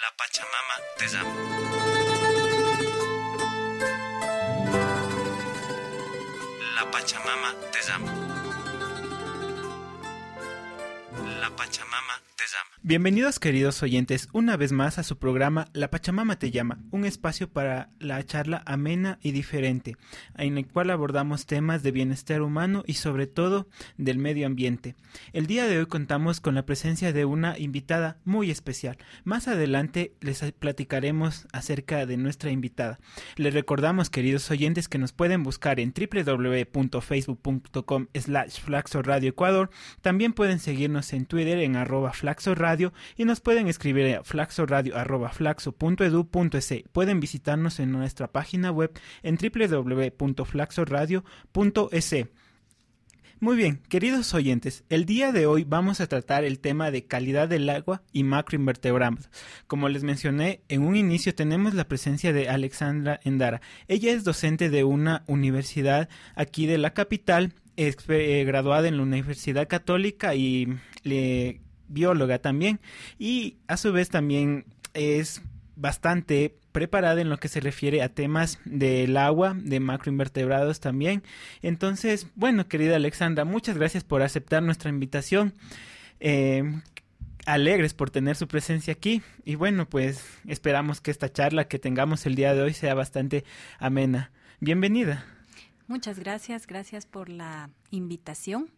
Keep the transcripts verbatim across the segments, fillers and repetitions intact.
La Pachamama te llama. La Pachamama te llama. La Pachamama te llama. Bienvenidos, queridos oyentes, una vez más a su programa La Pachamama te llama, un espacio para la charla amena y diferente, en el cual abordamos temas de bienestar humano y sobre todo del medio ambiente. El día de hoy contamos con la presencia de una invitada muy especial. Más adelante les platicaremos acerca de nuestra invitada. Les recordamos, queridos oyentes, que nos pueden buscar en doble u doble u doble u punto facebook punto com slash flaxo radio ecuador. También pueden seguirnos en Twitter en arroba flaxo radio y nos pueden escribir a flaxoradio arroba flaxo punto edu punto es. Pueden visitarnos en nuestra página web en doble u doble u doble u punto flaxoradio punto es. Muy bien, queridos oyentes, el día de hoy vamos a tratar el tema de calidad del agua y macroinvertebrados. Como les mencioné, en un inicio tenemos la presencia de Alexandra Endara. Ella es docente de una universidad aquí de la capital, es eh, graduada en la Universidad Católica y le bióloga también, y a su vez también es bastante preparada en lo que se refiere a temas del agua, de macroinvertebrados también. Entonces, bueno, querida Alexandra, muchas gracias por aceptar nuestra invitación. Eh, alegres por tener su presencia aquí, y bueno, pues esperamos que esta charla que tengamos el día de hoy sea bastante amena. Bienvenida. Muchas gracias, gracias por la invitación.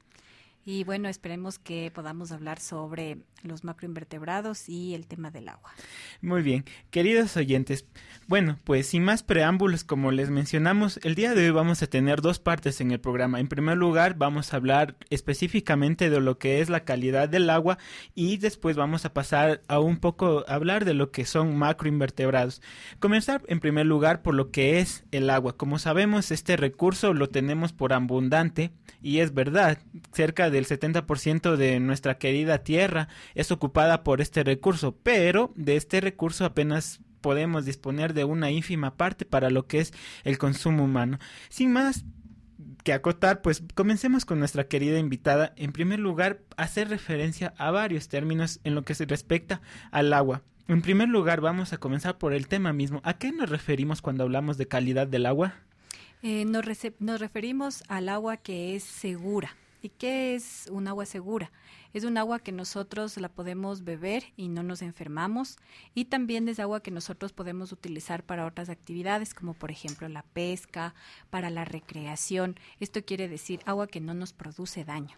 Y bueno, esperemos que podamos hablar sobre los macroinvertebrados y el tema del agua. Muy bien, queridos oyentes, bueno, pues sin más preámbulos, como les mencionamos, el día de hoy vamos a tener dos partes en el programa. En primer lugar, vamos a hablar específicamente de lo que es la calidad del agua y después vamos a pasar a un poco a hablar de lo que son macroinvertebrados. Comenzar en primer lugar por lo que es el agua. Como sabemos, este recurso lo tenemos por abundante y es verdad, cerca del setenta por ciento de nuestra querida tierra es ocupada por este recurso, pero de este recurso apenas podemos disponer de una ínfima parte para lo que es el consumo humano. Sin más que acotar, pues comencemos con nuestra querida invitada. En primer lugar, hacer referencia a varios términos en lo que se respecta al agua. En primer lugar, vamos a comenzar por el tema mismo. ¿A qué nos referimos cuando hablamos de calidad del agua? Eh, nos, rece- nos referimos al agua que es segura. ¿Y qué es un agua segura? Es un agua que nosotros la podemos beber y no nos enfermamos, y también es agua que nosotros podemos utilizar para otras actividades, como por ejemplo la pesca, para la recreación. Esto quiere decir agua que no nos produce daño.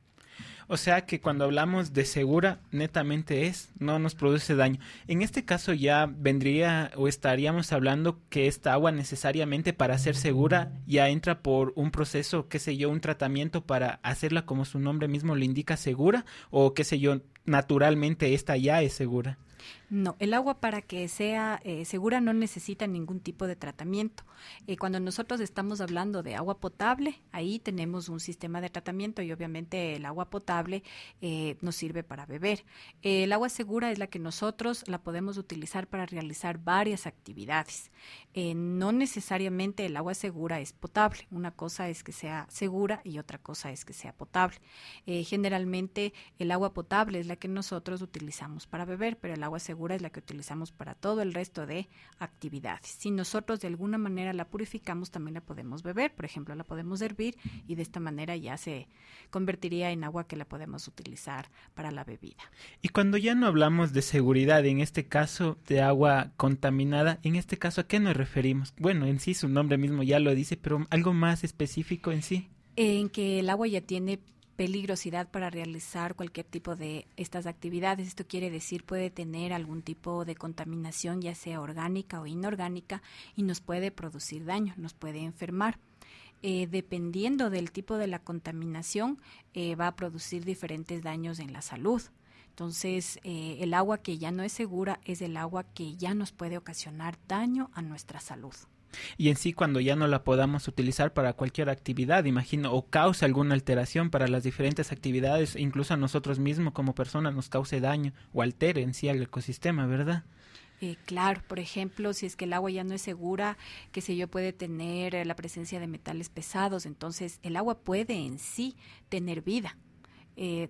O sea que cuando hablamos de segura, netamente es, no nos produce daño. En este caso ya vendría o estaríamos hablando que esta agua necesariamente para ser segura ya entra por un proceso, qué sé yo, un tratamiento para hacerla como su nombre mismo le indica segura, o qué sé yo, naturalmente esta ya es segura. No, el agua para que sea eh, segura no necesita ningún tipo de tratamiento. Eh, cuando nosotros estamos hablando de agua potable, ahí tenemos un sistema de tratamiento y obviamente el agua potable eh, nos sirve para beber. Eh, el agua segura es la que nosotros la podemos utilizar para realizar varias actividades. Eh, no necesariamente el agua segura es potable. Una cosa es que sea segura y otra cosa es que sea potable. Eh, generalmente el agua potable es la que nosotros utilizamos para beber, pero el agua segura es la que utilizamos para todo el resto de actividades. Si nosotros de alguna manera la purificamos, también la podemos beber. Por ejemplo, la podemos hervir y de esta manera ya se convertiría en agua que la podemos utilizar para la bebida. Y cuando ya no hablamos de seguridad, en este caso de agua contaminada, en este caso ¿a qué nos referimos? Bueno, en sí su nombre mismo ya lo dice, pero algo más específico en sí. En que el agua ya tiene peligrosidad para realizar cualquier tipo de estas actividades. Esto quiere decir puede tener algún tipo de contaminación, ya sea orgánica o inorgánica, y nos puede producir daño, nos puede enfermar. Eh, dependiendo del tipo de la contaminación, eh, va a producir diferentes daños en la salud. Entonces, eh, el agua que ya no es segura es el agua que ya nos puede ocasionar daño a nuestra salud. Y en sí, cuando ya no la podamos utilizar para cualquier actividad, imagino, o cause alguna alteración para las diferentes actividades, incluso a nosotros mismos como personas nos cause daño o altere en sí al ecosistema, ¿verdad? Eh, claro, por ejemplo, si es que el agua ya no es segura, qué sé yo, puede tener eh, la presencia de metales pesados, entonces el agua puede en sí tener vida. Eh,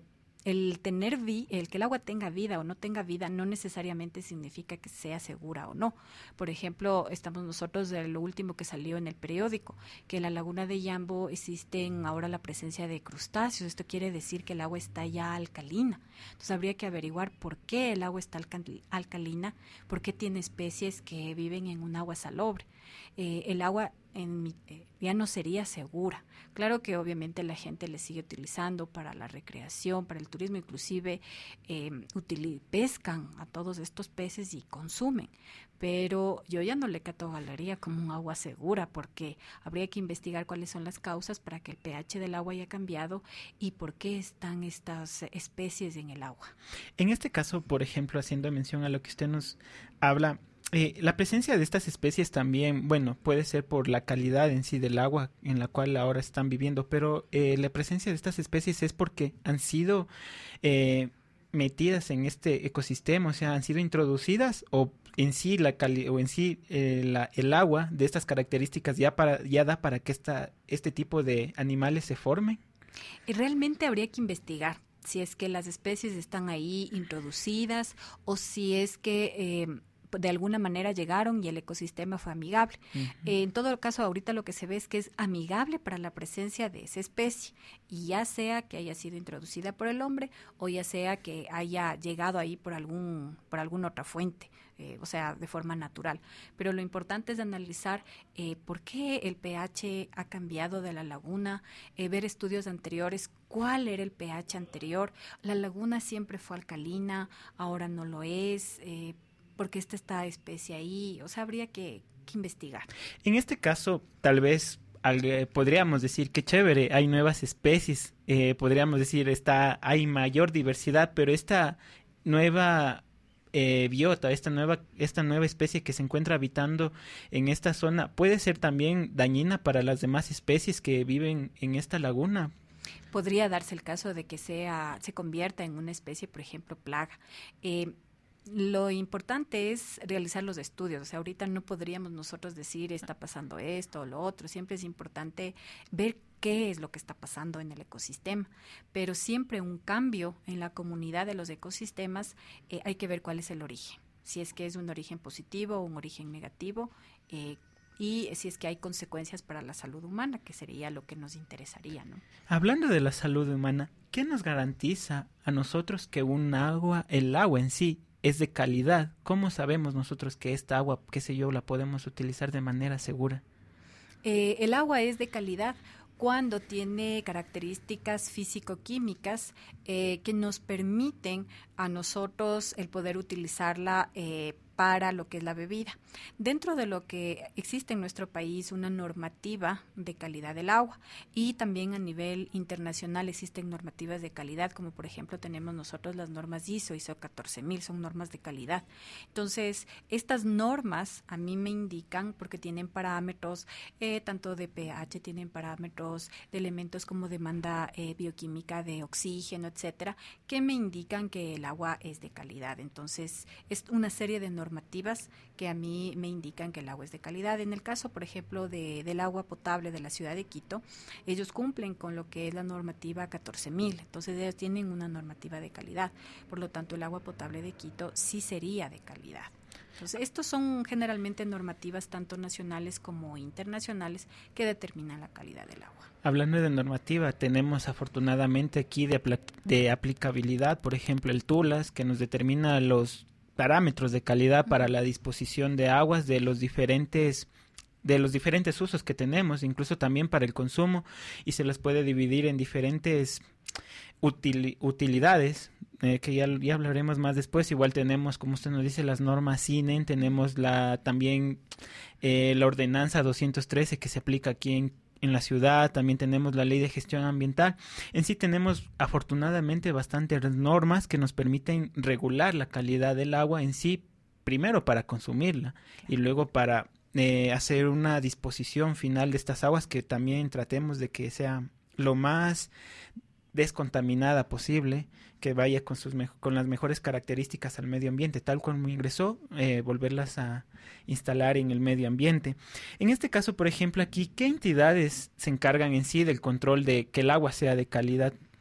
el tener vi, el que el agua tenga vida o no tenga vida no necesariamente significa que sea segura o no. Por ejemplo, estamos nosotros de lo último que salió en el periódico, que en la laguna de Yambo existen ahora la presencia de crustáceos. Esto quiere decir que el agua está ya alcalina. Entonces habría que averiguar por qué el agua está alcal- alcalina, por qué tiene especies que viven en un agua salobre. Eh, el agua en mi, eh, ya no sería segura. Claro que obviamente la gente le sigue utilizando para la recreación, para el turismo, inclusive eh, util- pescan a todos estos peces y consumen, pero yo ya no le catalogaría como un agua segura, porque habría que investigar cuáles son las causas para que el pH del agua haya cambiado y por qué están estas especies en el agua. En este caso, por ejemplo, haciendo mención a lo que usted nos habla, Eh, la presencia de estas especies también, bueno, puede ser por la calidad en sí del agua en la cual ahora están viviendo, pero eh, la presencia de estas especies es porque han sido eh, metidas en este ecosistema, o sea, han sido introducidas o en sí la cali o en sí eh, la, el agua de estas características ya para ya da para que esta este tipo de animales se formen. Y realmente habría que investigar si es que las especies están ahí introducidas o si es que eh, de alguna manera llegaron y el ecosistema fue amigable. Uh-huh. Eh, en todo caso, ahorita lo que se ve es que es amigable para la presencia de esa especie, y ya sea que haya sido introducida por el hombre o ya sea que haya llegado ahí por algún por alguna otra fuente, eh, o sea, de forma natural. Pero lo importante es analizar eh, por qué el pH ha cambiado de la laguna, eh, ver estudios anteriores, cuál era el pH anterior. La laguna siempre fue alcalina, ahora no lo es, eh, porque está esta especie ahí, o sea, habría que, que investigar. En este caso, tal vez al, podríamos decir que chévere, hay nuevas especies, eh, podríamos decir está hay mayor diversidad, pero esta nueva eh, biota, esta nueva esta nueva especie que se encuentra habitando en esta zona, puede ser también dañina para las demás especies que viven en esta laguna. Podría darse el caso de que sea se convierta en una especie, por ejemplo, plaga. Eh, Lo importante es realizar los estudios. O sea, ahorita no podríamos nosotros decir está pasando esto o lo otro. Siempre es importante ver qué es lo que está pasando en el ecosistema. Pero siempre un cambio en la comunidad de los ecosistemas, eh, hay que ver cuál es el origen. Si es que es un origen positivo o un origen negativo, eh, y si es que hay consecuencias para la salud humana, que sería lo que nos interesaría, ¿no? Hablando de la salud humana, ¿qué nos garantiza a nosotros que un agua, el agua en sí, es de calidad? ¿Cómo sabemos nosotros que esta agua, qué sé yo, la podemos utilizar de manera segura? Eh, el agua es de calidad cuando tiene características físico-químicas eh, que nos permiten a nosotros el poder utilizarla eh, para lo que es la bebida. Dentro de lo que existe en nuestro país una normativa de calidad del agua, y también a nivel internacional existen normativas de calidad, como por ejemplo tenemos nosotros las normas I S O, I S O catorce mil, son normas de calidad. Entonces, estas normas a mí me indican, porque tienen parámetros eh, tanto de pH, tienen parámetros de elementos como demanda eh, bioquímica de oxígeno, etcétera, que me indican que el agua es de calidad. Entonces, es una serie de normativas que a mí me indican que el agua es de calidad. En el caso, por ejemplo, de, del agua potable de la ciudad de Quito, ellos cumplen con lo que es la normativa catorce mil, entonces ellos tienen una normativa de calidad. Por lo tanto, el agua potable de Quito sí sería de calidad. Entonces, estos son generalmente normativas tanto nacionales como internacionales que determinan la calidad del agua. Hablando de normativa, tenemos afortunadamente aquí de, apl- de aplicabilidad, por ejemplo, el TULAS, que nos determina los parámetros de calidad para la disposición de aguas de los diferentes de los diferentes usos que tenemos, incluso también para el consumo, y se las puede dividir en diferentes util- utilidades, eh, que ya, ya hablaremos más después. Igual tenemos, como usted nos dice, las normas C I N E N, tenemos la también eh, la ordenanza doscientos trece que se aplica aquí en en la ciudad, también tenemos la ley de gestión ambiental. En sí tenemos afortunadamente bastantes normas que nos permiten regular la calidad del agua en sí, primero para consumirla y luego para eh, hacer una disposición final de estas aguas, que también tratemos de que sea lo más descontaminada posible, que vaya con sus mejo- con las mejores características al medio ambiente, tal como ingresó, eh, volverlas a instalar en el medio ambiente. En este caso, por ejemplo, aquí, ¿qué entidades se encargan en sí del control de que el agua sea de calidad?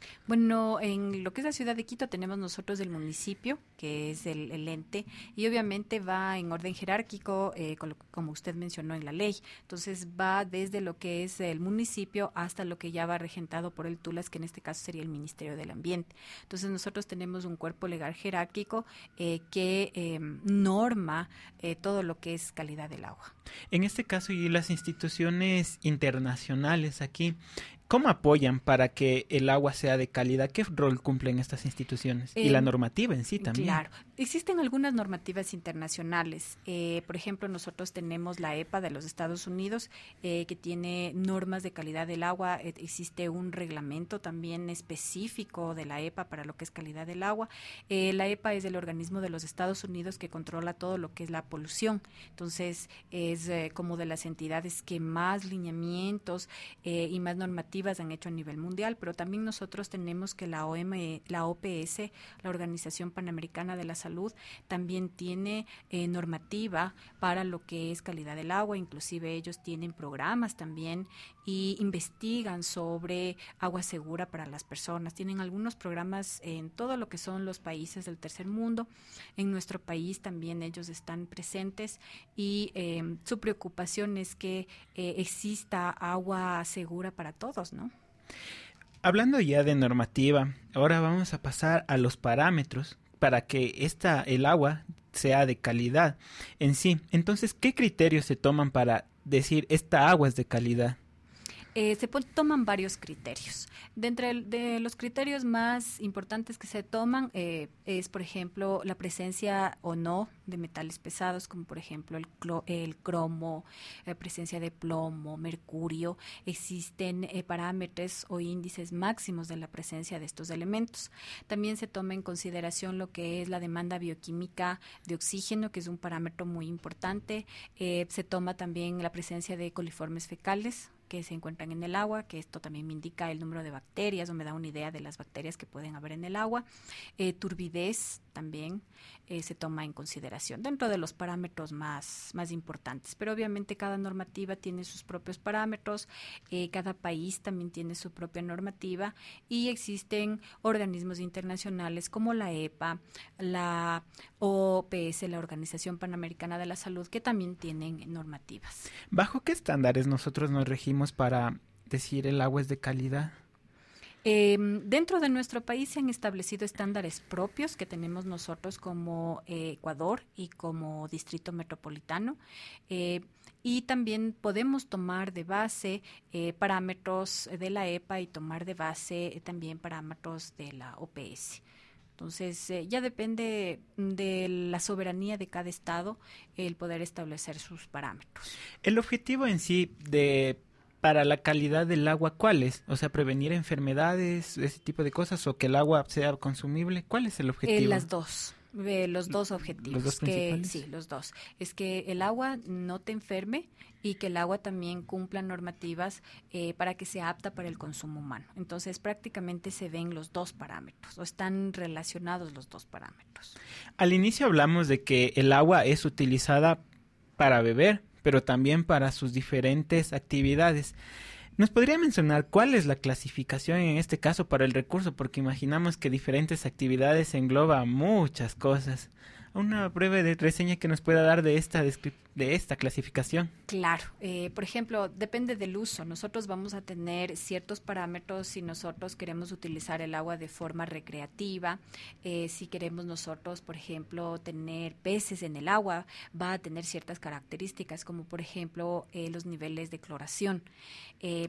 Bueno, en lo que es la ciudad de Quito tenemos nosotros el municipio, que es el, el ente, y obviamente va en orden jerárquico, eh, con lo- como usted mencionó en la ley. Entonces va desde lo que es el municipio hasta lo que ya va regentado por el TULAS, que en este caso sería el Ministerio del Ambiente. Entonces nosotros tenemos un cuerpo legal jerárquico eh, que eh, norma eh, todo lo que es calidad del agua. En este caso, y las instituciones internacionales aquí, ¿cómo apoyan para que el agua sea de calidad? ¿Qué rol cumplen estas instituciones? Y Eh, la normativa en sí también. Claro, existen algunas normativas internacionales. Eh, por ejemplo, nosotros tenemos la EPA de los Estados Unidos, eh, que tiene normas de calidad del agua. Eh, existe un reglamento también específico de la EPA para lo que es calidad del agua. Eh, la EPA es el organismo de los Estados Unidos que controla todo lo que es la polución. Entonces, es eh, como de las entidades que más lineamientos eh, y más normativas han hecho a nivel mundial, pero también nosotros tenemos que la O M, la O P S, la Organización Panamericana de la Salud, también tiene eh, normativa para lo que es calidad del agua. Inclusive ellos tienen programas también y investigan sobre agua segura para las personas. Tienen algunos programas en todo lo que son los países del tercer mundo. En nuestro país también ellos están presentes y eh, su preocupación es que eh, exista agua segura para todos, ¿no? Hablando ya de normativa, ahora vamos a pasar a los parámetros para que esta, el agua sea de calidad en sí. Entonces, ¿qué criterios se toman para decir esta agua es de calidad? Eh, se po- toman varios criterios. De entre de los criterios más importantes que se toman eh, es, por ejemplo, la presencia o no de metales pesados, como por ejemplo el, clo- el cromo, la presencia de plomo, mercurio. Existen eh, parámetros o índices máximos de la presencia de estos elementos. También se toma en consideración lo que es la demanda bioquímica de oxígeno, que es un parámetro muy importante. Eh, se toma también la presencia de coliformes fecales que se encuentran en el agua, que esto también me indica el número de bacterias o me da una idea de las bacterias que pueden haber en el agua. Eh, turbidez también eh, se toma en consideración dentro de los parámetros más, más importantes, pero obviamente cada normativa tiene sus propios parámetros, eh, cada país también tiene su propia normativa y existen organismos internacionales como la EPA, la O P S, la Organización Panamericana de la Salud, que también tienen normativas. ¿Bajo qué estándares nosotros nos regimos para decir el agua es de calidad? Eh, dentro de nuestro país se han establecido estándares propios que tenemos nosotros como eh, Ecuador y como Distrito Metropolitano. Eh, y también podemos tomar de base eh, parámetros de la EPA y tomar de base eh, también parámetros de la O P S. Entonces, eh, ya depende de la soberanía de cada estado el poder establecer sus parámetros. El objetivo en sí de para la calidad del agua, ¿cuál es? O sea, prevenir enfermedades, ese tipo de cosas, o que el agua sea consumible. ¿Cuál es el objetivo? Eh, las dos. Eh, los dos objetivos. ¿Los dos que, principales? sí, los dos. Es que el agua no te enferme y que el agua también cumpla normativas eh, para que sea apta para el consumo humano. Entonces, prácticamente se ven los dos parámetros, o están relacionados los dos parámetros. Al inicio hablamos de que el agua es utilizada para beber, pero también para sus diferentes actividades. ¿Nos podría mencionar cuál es la clasificación en este caso para el recurso? Porque imaginamos que diferentes actividades engloba muchas cosas. Una breve de reseña que nos pueda dar de esta descrip- de esta clasificación. Claro, eh, por ejemplo, depende del uso. Nosotros vamos a tener ciertos parámetros si nosotros queremos utilizar el agua de forma recreativa. Eh, si queremos nosotros, por ejemplo, tener peces en el agua, va a tener ciertas características, como por ejemplo eh, los niveles de cloración. Eh,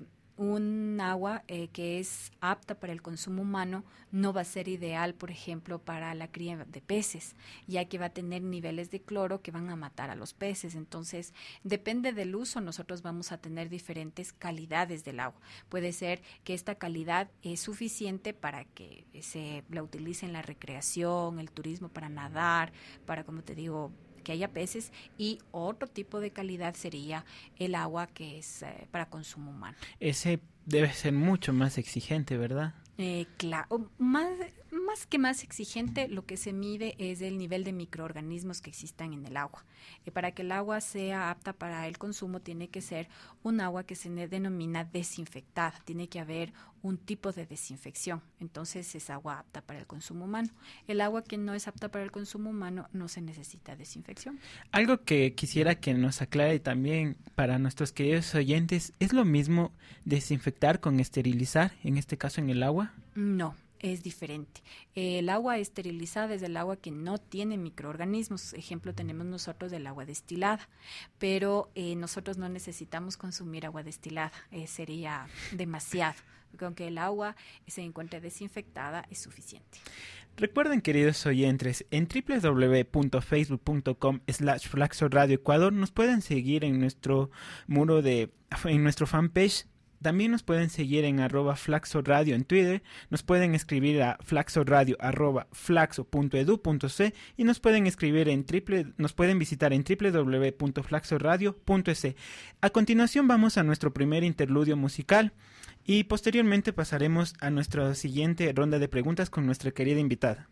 un agua eh, que es apta para el consumo humano no va a ser ideal, por ejemplo, para la cría de peces, ya que va a tener niveles de cloro que van a matar a los peces. Entonces, depende del uso, nosotros vamos a tener diferentes calidades del agua. Puede ser que esta calidad es suficiente para que se la utilice en la recreación, el turismo, para nadar, para, como te digo, que haya peces, y otro tipo de calidad sería el agua que es eh, para consumo humano. Ese debe ser mucho más exigente, ¿verdad? Eh, claro, más, más más que más exigente, lo que se mide es el nivel de microorganismos que existan en el agua. Eh, para que el agua sea apta para el consumo, tiene que ser un agua que se denomina desinfectada. Tiene que haber un tipo de desinfección. Entonces es agua apta para el consumo humano. El agua que no es apta para el consumo humano no se necesita desinfección. Algo que quisiera que nos aclare también para nuestros queridos oyentes, ¿es lo mismo desinfectar con esterilizar, en este caso en el agua? No. Es diferente. El agua esterilizada es el agua que no tiene microorganismos. Ejemplo, tenemos nosotros el agua destilada, pero eh, nosotros no necesitamos consumir agua destilada. Eh, sería demasiado. Con que el agua se encuentre desinfectada es suficiente. Recuerden, queridos oyentes, en doble u doble u doble u punto facebook punto com slash Flaxo Radio Ecuador nos pueden seguir en nuestro muro de, en nuestro fanpage. También nos pueden seguir en arroba Flaxo Radio en Twitter, nos pueden escribir a flaxoradio arroba flaxo punto edu punto ce y nos pueden escribir en triple, nos pueden visitar en doble u doble u doble u punto flaxoradio punto es. A continuación vamos a nuestro primer interludio musical y posteriormente pasaremos a nuestra siguiente ronda de preguntas con nuestra querida invitada.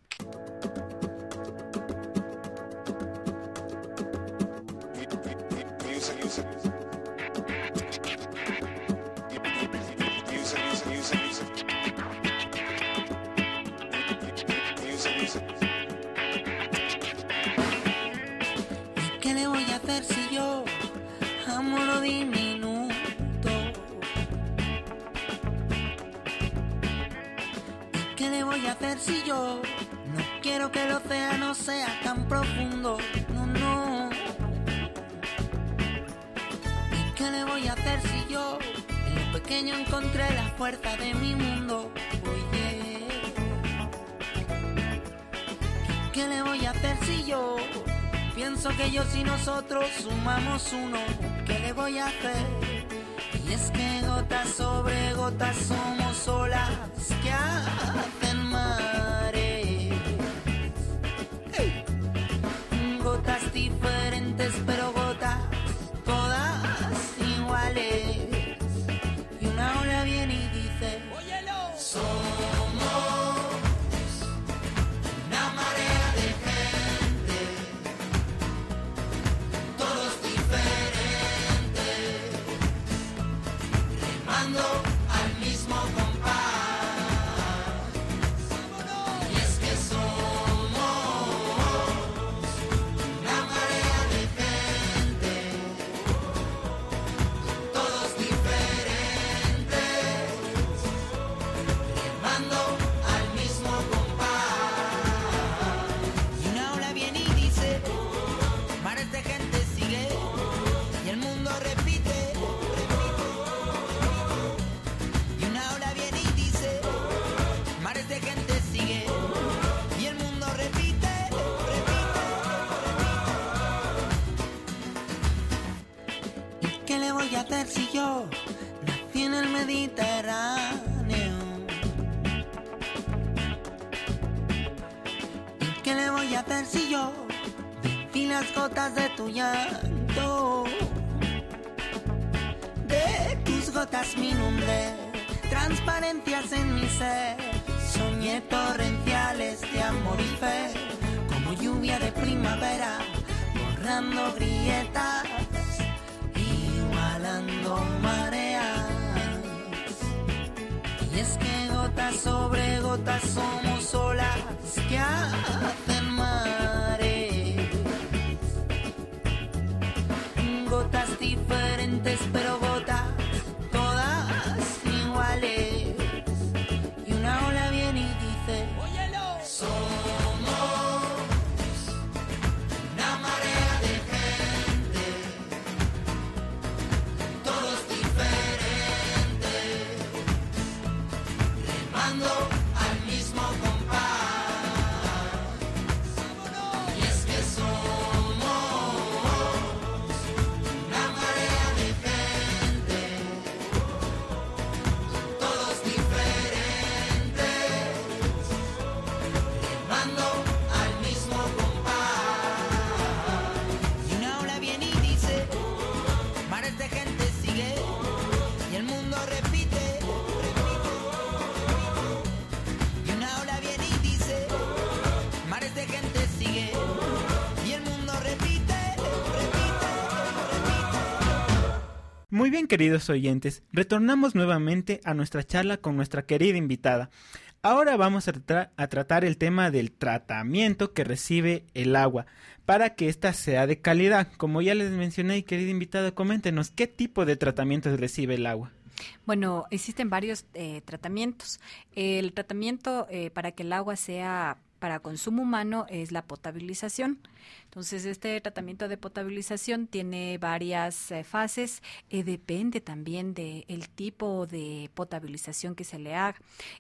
¿Qué le voy a hacer si yo amo lo diminuto? ¿Y qué le voy a hacer si yo no quiero que el océano sea tan profundo? No, no. ¿Y qué le voy a hacer si yo en lo pequeño encontré la fuerza de mi mundo? Oye, ¿y qué le voy a hacer si yo pienso que ellos y nosotros sumamos uno? ¿Qué le voy a hacer? Y es que gotas sobre gotas somos olas que hacen mares. ¡Hey! Gotas diferentes pero gotas todas iguales. Y una ola viene y dice: ¡óyelo! Somos una marea de gente, todos diferentes, remando al mismo compás. Y es que somos una marea de gente, todos diferentes, remando al mismo compás. Y una ola viene y dice: mares de gente sigue, y el mundo repite, repite. Y una ola viene y dice: mares de gente sigue, y el mundo repite, repite, repite. ¿Y qué le voy a hacer si yo nací en el Mediterráneo? ¿Y qué le voy a hacer si yo vi las gotas de tu llanto? De tus gotas me inundé, transparencias en mi ser. Soñé torrenciales de amor y fe, como lluvia de primavera, borrando grietas, igualando mareas. Y es que gotas sobre gotas somos olas que hacen mares. Gotas diferentes pero gotas todas iguales. Y una ola viene y dice: óyelo. Somos una marea de gente, todos diferentes, remando al mismo compás. Muy bien, queridos oyentes, retornamos nuevamente a nuestra charla con nuestra querida invitada. Ahora vamos a, tra- a tratar el tema del tratamiento que recibe el agua para que ésta sea de calidad. Como ya les mencioné, querida invitada, coméntenos qué tipo de tratamientos recibe el agua. Bueno, existen varios eh, tratamientos. El tratamiento eh, para que el agua sea para consumo humano es la potabilización. Entonces, este tratamiento de potabilización tiene varias eh, fases, eh, depende también del tipo de potabilización que se le haga.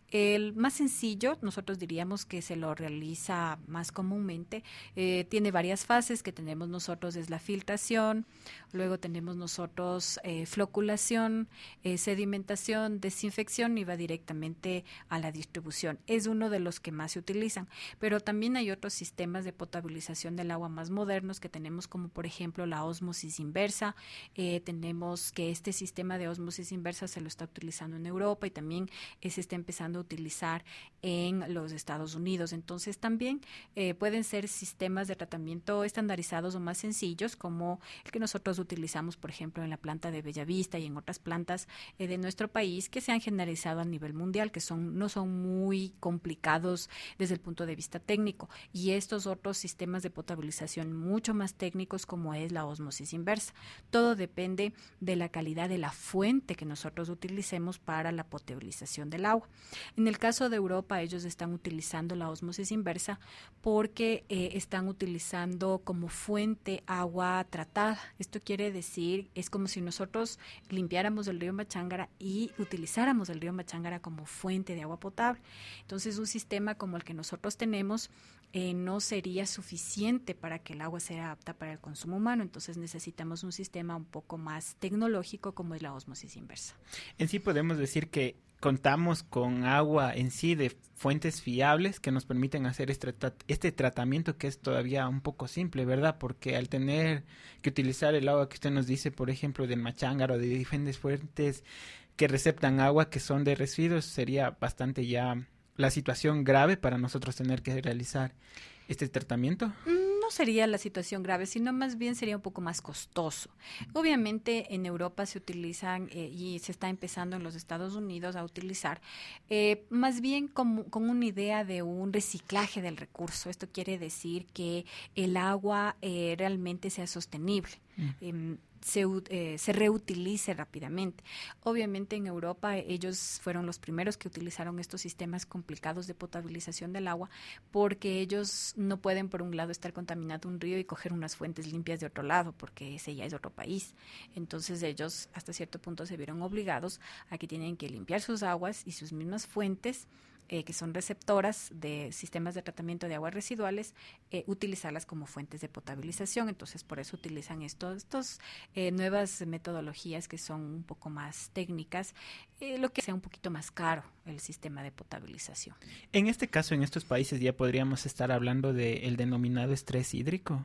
El más sencillo, nosotros diríamos que se lo realiza más comúnmente, eh, tiene varias fases que tenemos nosotros, es la filtración, luego tenemos nosotros eh, floculación, eh, sedimentación, desinfección y va directamente a la distribución. Es uno de los que más se utilizan, pero también hay otros sistemas de potabilización del agua más modernos que tenemos, como por ejemplo la ósmosis inversa. Eh, tenemos que este sistema de ósmosis inversa se lo está utilizando en Europa y también eh, se está empezando a utilizar en los Estados Unidos. Entonces también eh, pueden ser sistemas de tratamiento estandarizados o más sencillos, como el que nosotros utilizamos, por ejemplo, en la planta de Bellavista y en otras plantas eh, de nuestro país, que se han generalizado a nivel mundial, que son no son muy complicados desde el punto de vista técnico. Y estos otros sistemas de potabilización mucho más técnicos, como es la ósmosis inversa. Todo depende de la calidad de la fuente que nosotros utilicemos para la potabilización del agua. En el caso de Europa, ellos están utilizando la ósmosis inversa porque eh, están utilizando como fuente agua tratada. Esto quiere decir, es como si nosotros limpiáramos el río Machángara y utilizáramos el río Machángara como fuente de agua potable. Entonces, un sistema como el que nosotros tenemos Eh, no sería suficiente para que el agua sea apta para el consumo humano, entonces necesitamos un sistema un poco más tecnológico como es la ósmosis inversa. En sí podemos decir que contamos con agua en sí de fuentes fiables que nos permiten hacer este, este tratamiento que es todavía un poco simple, ¿verdad? Porque al tener que utilizar el agua que usted nos dice, por ejemplo, del Machángara o de diferentes fuentes que receptan agua que son de residuos, sería bastante ya la situación grave para nosotros tener que realizar este tratamiento. No sería la situación grave, sino más bien sería un poco más costoso. Obviamente en Europa se utilizan eh, y se está empezando en los Estados Unidos a utilizar eh, más bien como, con una idea de un reciclaje del recurso. Esto quiere decir que el agua eh, realmente sea sostenible. Mm. Eh, Se, eh, se reutilice rápidamente. Obviamente en Europa ellos fueron los primeros que utilizaron estos sistemas complicados de potabilización del agua porque ellos no pueden por un lado estar contaminando un río y coger unas fuentes limpias de otro lado porque ese ya es otro país. Entonces ellos hasta cierto punto se vieron obligados a que tienen que limpiar sus aguas y sus mismas fuentes Eh, que son receptoras de sistemas de tratamiento de aguas residuales, eh, utilizarlas como fuentes de potabilización. Entonces, por eso utilizan estos, estos eh, nuevas metodologías que son un poco más técnicas, eh, lo que sea un poquito más caro el sistema de potabilización. En este caso, en estos países ya podríamos estar hablando del denominado estrés hídrico.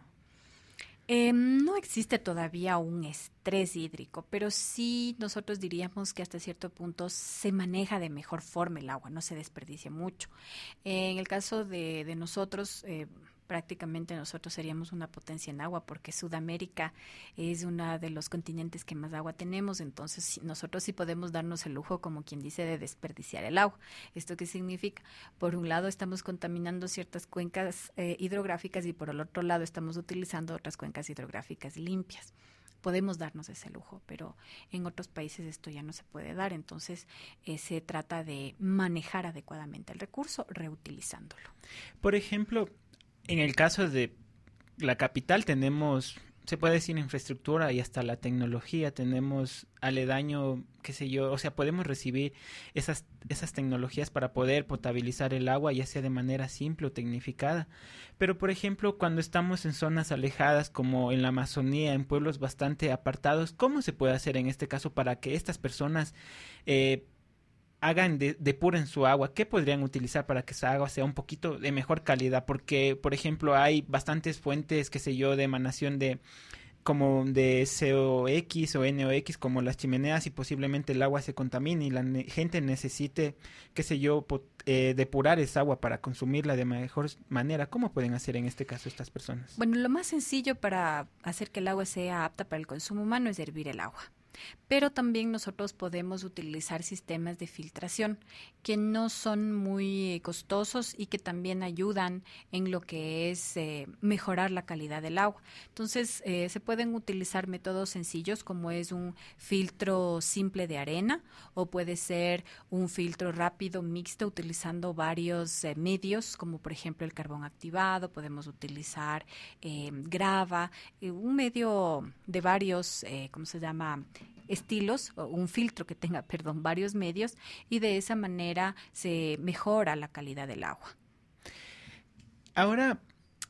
Eh, no existe todavía un estrés hídrico, pero sí nosotros diríamos que hasta cierto punto se maneja de mejor forma el agua, no se desperdicia mucho. Eh, en el caso de, de nosotros, eh, prácticamente nosotros seríamos una potencia en agua porque Sudamérica es uno de los continentes que más agua tenemos, entonces nosotros sí podemos darnos el lujo, como quien dice, de desperdiciar el agua. ¿Esto qué significa? Por un lado estamos contaminando ciertas cuencas eh, hidrográficas y por el otro lado estamos utilizando otras cuencas hidrográficas limpias. Podemos darnos ese lujo, pero en otros países esto ya no se puede dar, entonces eh, se trata de manejar adecuadamente el recurso, reutilizándolo. Por ejemplo, en el caso de la capital tenemos, se puede decir, infraestructura y hasta la tecnología, tenemos aledaño, qué sé yo, o sea, podemos recibir esas, esas tecnologías para poder potabilizar el agua, ya sea de manera simple o tecnificada. Pero, por ejemplo, cuando estamos en zonas alejadas, como en la Amazonía, en pueblos bastante apartados, ¿cómo se puede hacer en este caso para que estas personas eh, hagan, de, depuren su agua? ¿Qué podrían utilizar para que esa agua sea un poquito de mejor calidad? Porque, por ejemplo, hay bastantes fuentes, qué sé yo, de emanación de como de C O X o N O X, como las chimeneas, y posiblemente el agua se contamine y la ne- gente necesite, qué sé yo, pot- eh, depurar esa agua para consumirla de mejor manera. ¿Cómo pueden hacer en este caso estas personas? Bueno, lo más sencillo para hacer que el agua sea apta para el consumo humano es hervir el agua. Pero también nosotros podemos utilizar sistemas de filtración que no son muy costosos y que también ayudan en lo que es eh, mejorar la calidad del agua. Entonces, eh, se pueden utilizar métodos sencillos como es un filtro simple de arena o puede ser un filtro rápido mixto utilizando varios eh, medios como por ejemplo el carbón activado, podemos utilizar eh, grava, eh, un medio de varios, eh, ¿cómo se llama?, estilos, o un filtro que tenga, perdón, varios medios, y de esa manera se mejora la calidad del agua. Ahora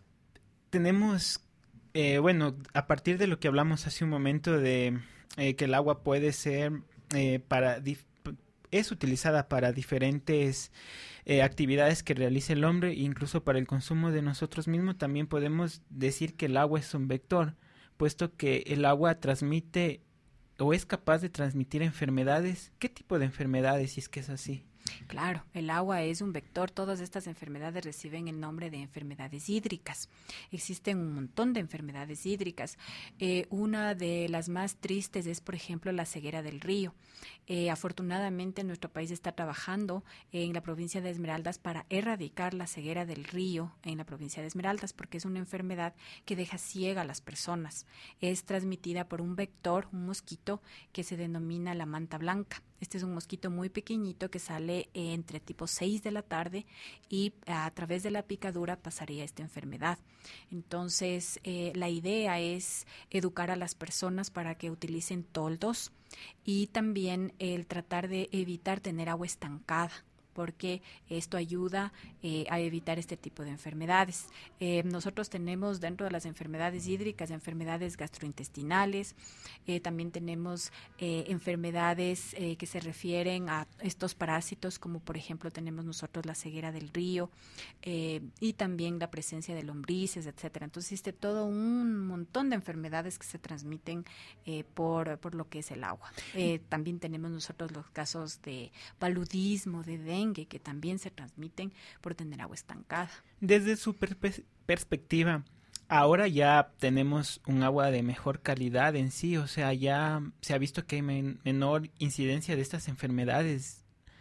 tenemos, eh, bueno, a partir de lo que hablamos hace un momento de eh, que el agua puede ser eh, para dif- es utilizada para diferentes eh, actividades que realiza el hombre, incluso para el consumo de nosotros mismos, también podemos decir que el agua es un vector, puesto que el agua transmite o es capaz de transmitir enfermedades. ¿Qué tipo de enfermedades, si es que es así? Claro, el agua es un vector. Todas estas enfermedades reciben el nombre de enfermedades hídricas. Existen un montón de enfermedades hídricas. Eh, una de las más tristes es, por ejemplo, la ceguera del río. Eh, afortunadamente, nuestro país está trabajando en la provincia de Esmeraldas para erradicar la ceguera del río en la provincia de Esmeraldas, porque es una enfermedad que deja ciega a las personas. Es transmitida por un vector, un mosquito, que se denomina la manta blanca. Este es un mosquito muy pequeñito que sale entre tipo seis de la tarde y a través de la picadura pasaría esta enfermedad. Entonces, eh, la idea es educar a las personas para que utilicen toldos y también el tratar de evitar tener agua estancada, porque esto ayuda eh, a evitar este tipo de enfermedades. Eh, nosotros tenemos dentro de las enfermedades hídricas, enfermedades gastrointestinales, eh, también tenemos eh, enfermedades eh, que se refieren a estos parásitos, como por ejemplo tenemos nosotros la ceguera del río eh, y también la presencia de lombrices, etcétera. Entonces existe todo un montón de enfermedades que se transmiten eh, por, por lo que es el agua. Eh, también tenemos nosotros los casos de paludismo, de dengue, que también se transmiten por tener agua estancada. Desde su per- perspectiva, ahora ya tenemos un agua de mejor calidad en sí, o sea, ya se ha visto que hay men- menor incidencia de estas enfermedades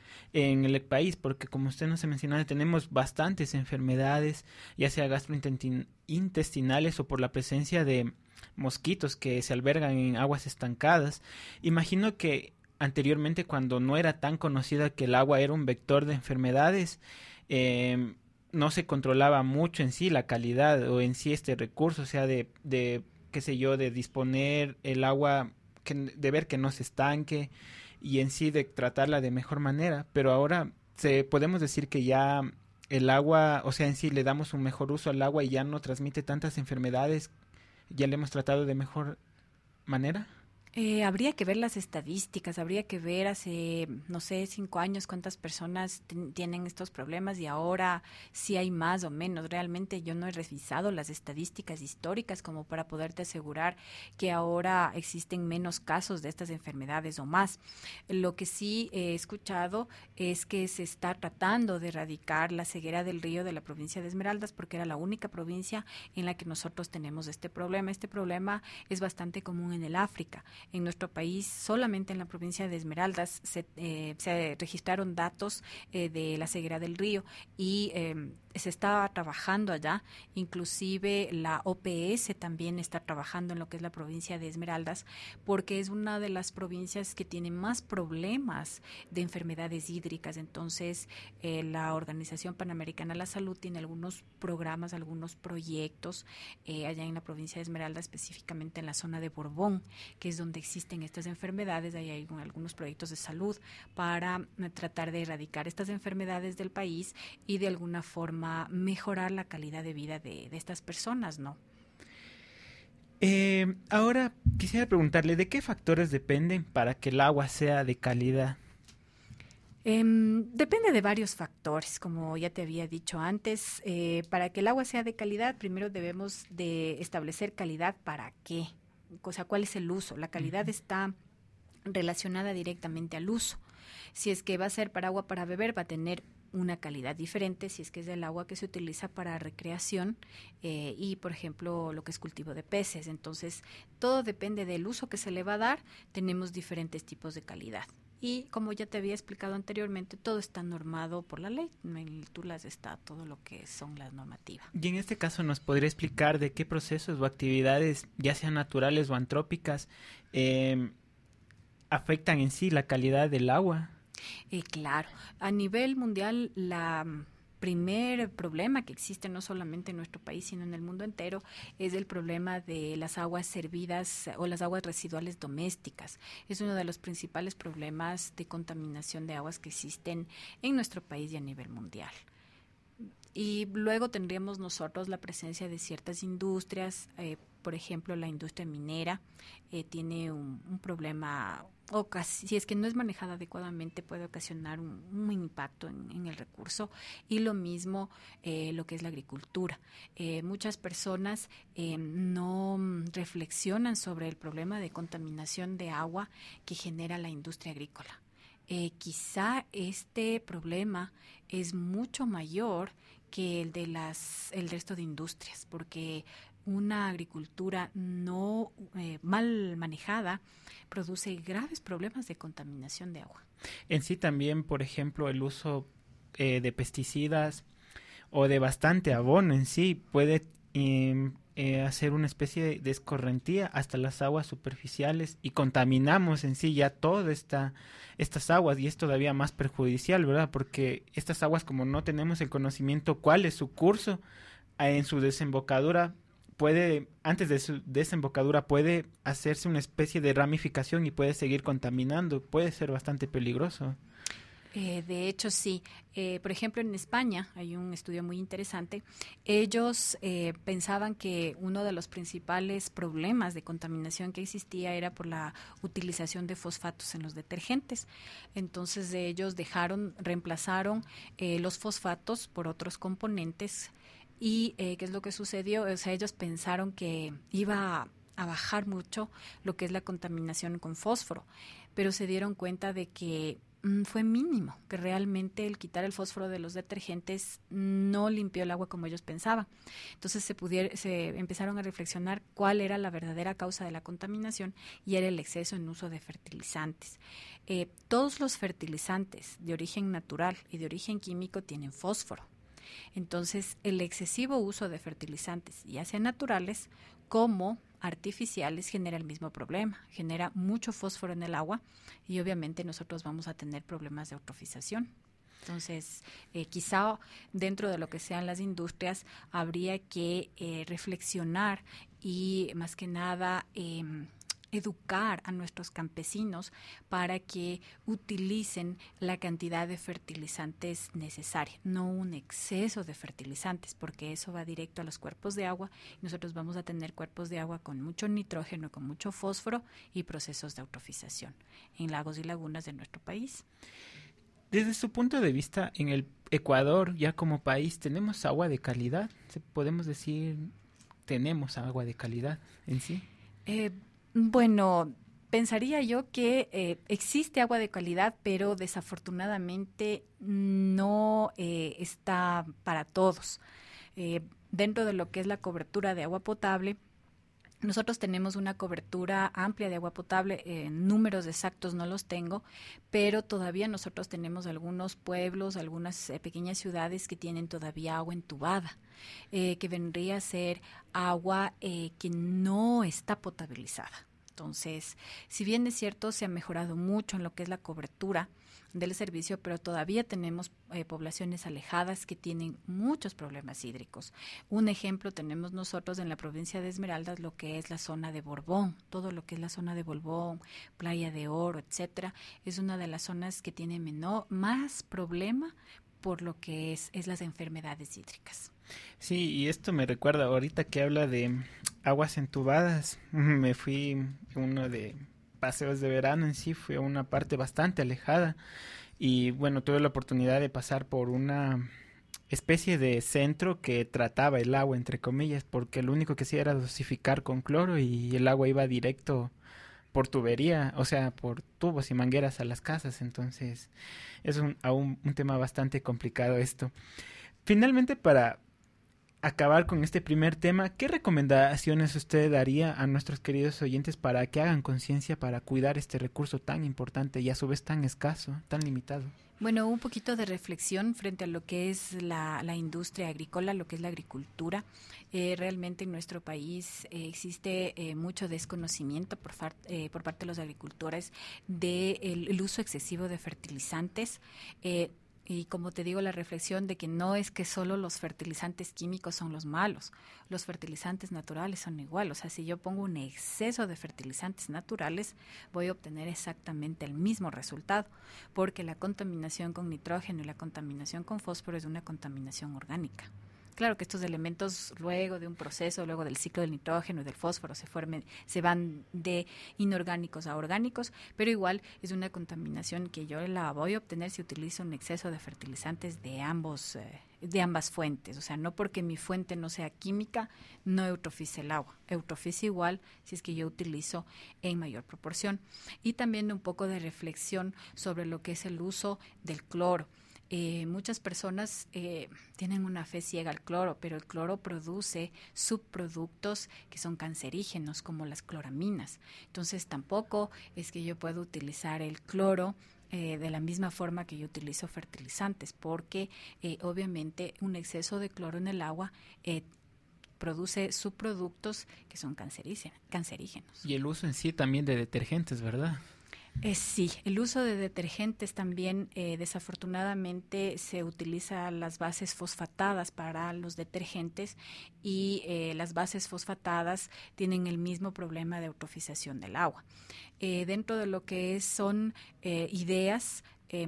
en el país, porque como usted nos ha mencionado, tenemos bastantes enfermedades, ya sea gastrointestinales o por la presencia de mosquitos que se albergan en aguas estancadas. Imagino que anteriormente, cuando no era tan conocida que el agua era un vector de enfermedades, eh, no se controlaba mucho en sí la calidad o en sí este recurso, o sea, de, de qué sé yo, de disponer el agua, que, de ver que no se estanque y en sí de tratarla de mejor manera. Pero ahora se, podemos decir que ya el agua, o sea, en sí le damos un mejor uso al agua y ya no transmite tantas enfermedades, ya le hemos tratado de mejor manera. Eh, habría que ver las estadísticas, habría que ver hace, no sé, cinco años cuántas personas ten, tienen estos problemas y ahora si hay más o menos. Realmente yo no he revisado las estadísticas históricas como para poderte asegurar que ahora existen menos casos de estas enfermedades o más. Lo que sí he escuchado es que se está tratando de erradicar la ceguera del río de la provincia de Esmeraldas, porque era la única provincia en la que nosotros tenemos este problema. Este problema es bastante común en el África. En nuestro país, solamente en la provincia de Esmeraldas, se, eh, se registraron datos eh, de la ceguera del río y eh, se está trabajando allá. Inclusive la O P S también está trabajando en lo que es la provincia de Esmeraldas, porque es una de las provincias que tiene más problemas de enfermedades hídricas. Entonces, eh, la Organización Panamericana de la Salud tiene algunos programas, algunos proyectos eh, allá en la provincia de Esmeraldas, específicamente en la zona de Borbón, que es donde existen estas enfermedades. Ahí hay algunos proyectos de salud para tratar de erradicar estas enfermedades del país y de alguna forma mejorar la calidad de vida de, de estas personas, ¿no? Eh, ahora quisiera preguntarle, ¿de qué factores dependen para que el agua sea de calidad? Eh, depende de varios factores, como ya te había dicho antes. Eh, para que el agua sea de calidad, primero debemos de establecer calidad para qué. O sea, ¿cuál es el uso? La calidad está relacionada directamente al uso. Si es que va a ser para agua para beber, va a tener una calidad diferente si es que es el agua que se utiliza para recreación eh, y, por ejemplo, lo que es cultivo de peces. Entonces, todo depende del uso que se le va a dar. Tenemos diferentes tipos de calidad. Y como ya te había explicado anteriormente, todo está normado por la ley. En el TULAS está todo lo que son las normativas. Y en este caso, ¿nos podría explicar de qué procesos o actividades, ya sean naturales o antrópicas, eh, afectan en sí la calidad del agua? Eh, claro, a nivel mundial la primer problema que existe no solamente en nuestro país sino en el mundo entero es el problema de las aguas servidas o las aguas residuales domésticas. Es uno de los principales problemas de contaminación de aguas que existen en nuestro país y a nivel mundial. Y luego tendríamos nosotros la presencia de ciertas industrias, eh, por ejemplo, la industria minera eh, tiene un, un problema, o casi, si es que no es manejada adecuadamente, puede ocasionar un, un impacto en, en el recurso. Y lo mismo eh, lo que es la agricultura. Eh, muchas personas eh, no reflexionan sobre el problema de contaminación de agua que genera la industria agrícola. Eh, quizá este problema es mucho mayor que el de las el resto de industrias, porque una agricultura no eh, mal manejada produce graves problemas de contaminación de agua. En sí también, por ejemplo, el uso eh, de pesticidas o de bastante abono en sí puede eh, eh, hacer una especie de escorrentía hasta las aguas superficiales y contaminamos en sí ya toda esta estas aguas y es todavía más perjudicial, ¿verdad? Porque estas aguas, como no tenemos el conocimiento cuál es su curso, en su desembocadura puede, antes de su desembocadura puede hacerse una especie de ramificación y puede seguir contaminando, puede ser bastante peligroso. Eh, de hecho, sí. Eh, por ejemplo, en España hay un estudio muy interesante. Ellos eh, pensaban que uno de los principales problemas de contaminación que existía era por la utilización de fosfatos en los detergentes. Entonces, ellos dejaron, reemplazaron eh, los fosfatos por otros componentes. ¿Y eh, qué es lo que sucedió? O sea, ellos pensaron que iba a, a bajar mucho lo que es la contaminación con fósforo, pero se dieron cuenta de que fue mínimo, que realmente el quitar el fósforo de los detergentes no limpió el agua como ellos pensaban. Entonces se pudiera, se empezaron a reflexionar cuál era la verdadera causa de la contaminación y era el exceso en uso de fertilizantes. Eh, todos los fertilizantes de origen natural y de origen químico tienen fósforo. Entonces el excesivo uso de fertilizantes, ya sean naturales como artificiales, genera el mismo problema, genera mucho fósforo en el agua y obviamente nosotros vamos a tener problemas de eutrofización. Entonces, eh, quizá dentro de lo que sean las industrias habría que eh, reflexionar y más que nada eh, educar a nuestros campesinos para que utilicen la cantidad de fertilizantes necesaria, no un exceso de fertilizantes, porque eso va directo a los cuerpos de agua y nosotros vamos a tener cuerpos de agua con mucho nitrógeno, con mucho fósforo y procesos de eutrofización en lagos y lagunas de nuestro país. Desde su punto de vista, en el Ecuador, ya como país, ¿tenemos agua de calidad? ¿Podemos decir tenemos agua de calidad en sí? Eh, Bueno, pensaría yo que eh, existe agua de calidad, pero desafortunadamente no eh, está para todos. Eh, dentro de lo que es la cobertura de agua potable, nosotros tenemos una cobertura amplia de agua potable, eh, números exactos no los tengo, pero todavía nosotros tenemos algunos pueblos, algunas eh, pequeñas ciudades que tienen todavía agua entubada, eh, que vendría a ser agua eh, que no está potabilizada. Entonces, si bien es cierto, se ha mejorado mucho en lo que es la cobertura del servicio, pero todavía tenemos eh, poblaciones alejadas que tienen muchos problemas hídricos. Un ejemplo tenemos nosotros en la provincia de Esmeraldas, lo que es la zona de Borbón, todo lo que es la zona de Borbón, Playa de Oro, etcétera, es una de las zonas que tiene menor, más problema por lo que es, es las enfermedades hídricas. Sí, y esto me recuerda ahorita que habla de aguas entubadas. Me fui uno de paseos de verano en sí, fui a una parte bastante alejada y bueno, tuve la oportunidad de pasar por una especie de centro que trataba el agua, entre comillas, porque lo único que hacía era dosificar con cloro y el agua iba directo por tubería, o sea, por tubos y mangueras a las casas. Entonces es un, aún un tema bastante complicado esto. Finalmente, para acabar con este primer tema, ¿qué recomendaciones usted daría a nuestros queridos oyentes para que hagan conciencia para cuidar este recurso tan importante y a su vez tan escaso, tan limitado? Bueno, un poquito de reflexión frente a lo que es la, la industria agrícola, lo que es la agricultura. Eh, realmente en nuestro país eh, existe eh, mucho desconocimiento por, far, eh, por parte de los agricultores del de uso excesivo de fertilizantes. Eh, Y como te digo, la reflexión de que no es que solo los fertilizantes químicos son los malos, los fertilizantes naturales son igual. O sea, si yo pongo un exceso de fertilizantes naturales, voy a obtener exactamente el mismo resultado, porque la contaminación con nitrógeno y la contaminación con fósforo es una contaminación orgánica. Claro que estos elementos luego de un proceso, luego del ciclo del nitrógeno y del fósforo se formen, se van de inorgánicos a orgánicos, pero igual es una contaminación que yo la voy a obtener si utilizo un exceso de fertilizantes de ambos, eh, de ambas fuentes. O sea, no porque mi fuente no sea química, no eutrofice el agua. Eutrofice igual si es que yo utilizo en mayor proporción. Y también un poco de reflexión sobre lo que es el uso del cloro. Eh, muchas personas eh, tienen una fe ciega al cloro, pero el cloro produce subproductos que son cancerígenos, como las cloraminas. Entonces, tampoco es que yo pueda utilizar el cloro eh, de la misma forma que yo utilizo fertilizantes, porque eh, obviamente un exceso de cloro en el agua eh, produce subproductos que son cancerígenos. Y el uso en sí también de detergentes, ¿verdad? Eh, sí, el uso de detergentes también, eh, desafortunadamente, se utiliza las bases fosfatadas para los detergentes y eh, las bases fosfatadas tienen el mismo problema de eutrofización del agua. Eh, dentro de lo que es, son eh, ideas, eh,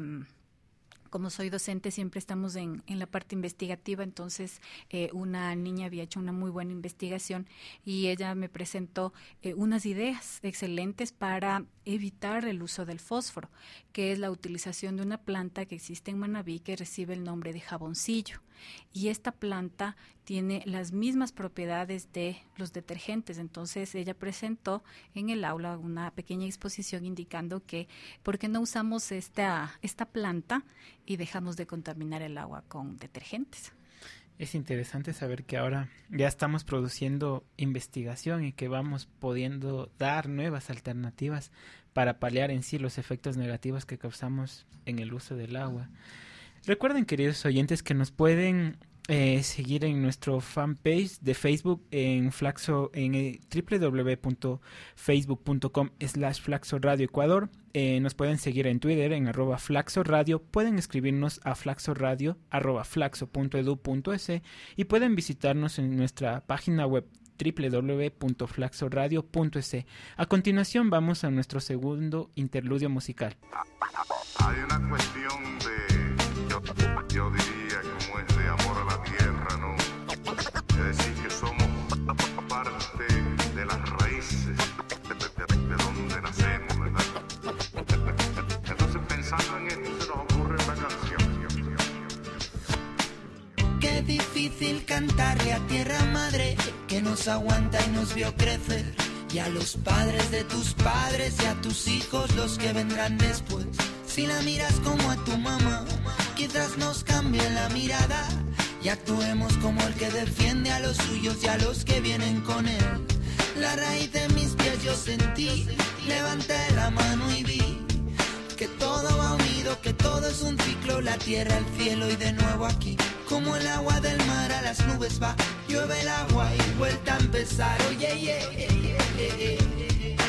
como soy docente, siempre estamos en, en la parte investigativa, entonces eh, una niña había hecho una muy buena investigación y ella me presentó eh, unas ideas excelentes para evitar el uso del fósforo, que es la utilización de una planta que existe en Manabí que recibe el nombre de jaboncillo. Y esta planta tiene las mismas propiedades de los detergentes. Entonces ella presentó en el aula una pequeña exposición indicando que por qué no usamos esta, esta planta y dejamos de contaminar el agua con detergentes. Es interesante saber que ahora ya estamos produciendo investigación y que vamos pudiendo dar nuevas alternativas para paliar en sí los efectos negativos que causamos en el uso del agua. Recuerden, queridos oyentes, que nos pueden eh, seguir en nuestro fanpage de Facebook en Flaxo, en eh, doble u doble u doble u punto facebook punto com slash Flaxo Radio Ecuador. Eh, nos pueden seguir en Twitter en arroba Flaxo Radio. Pueden escribirnos a flaxoradio arroba flaxo punto edu punto es y pueden visitarnos en nuestra página web doble u doble u doble u punto flaxoradio punto es. A continuación vamos a nuestro segundo interludio musical. Hay una cuestión de, yo, yo diría como es de amor a la tierra, ¿no? Es decir, que somos parte de las raíces de, de, de, de donde nacemos, ¿verdad? Entonces, pensando en esto, se nos ocurre una canción. Qué difícil cantarle a tierra madre que nos aguanta y nos vio crecer, y a los padres de tus padres y a tus hijos los que vendrán después. Si la miras como a tu mamá, quizás nos cambie la mirada y actuemos como el que defiende a los suyos y a los que vienen con él. La raíz de mis pies yo sentí, levanté la mano y vi que todo va unido, que todo es un ciclo, la tierra, el cielo y de nuevo aquí. Como el agua del mar a las nubes va, llueve el agua y vuelta a empezar. Oye, oh, yeah, yeah, yeah, yeah, yeah.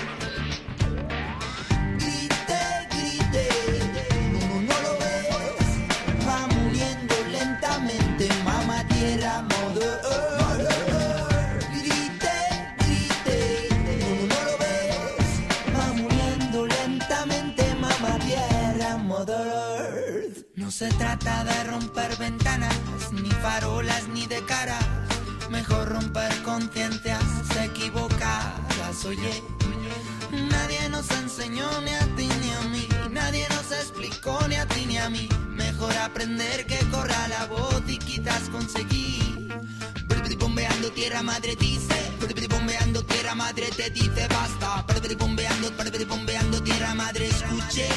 Tierra, Mother Earth. Grite, grite, no, no lo ves. Va muriendo lentamente, mamá tierra, Mother Earth. No se trata de romper ventanas, ni farolas, ni de caras. Mejor romper conciencias equivocadas, oye. Nadie nos enseñó ni a ti ni a mí, nadie nos explicó ni a ti ni a mí. Mejor aprender que corra la voz y quizás conseguir bombeando tierra madre dice, bombeando tierra madre te dice basta, bombeando, bombeando tierra madre escuche,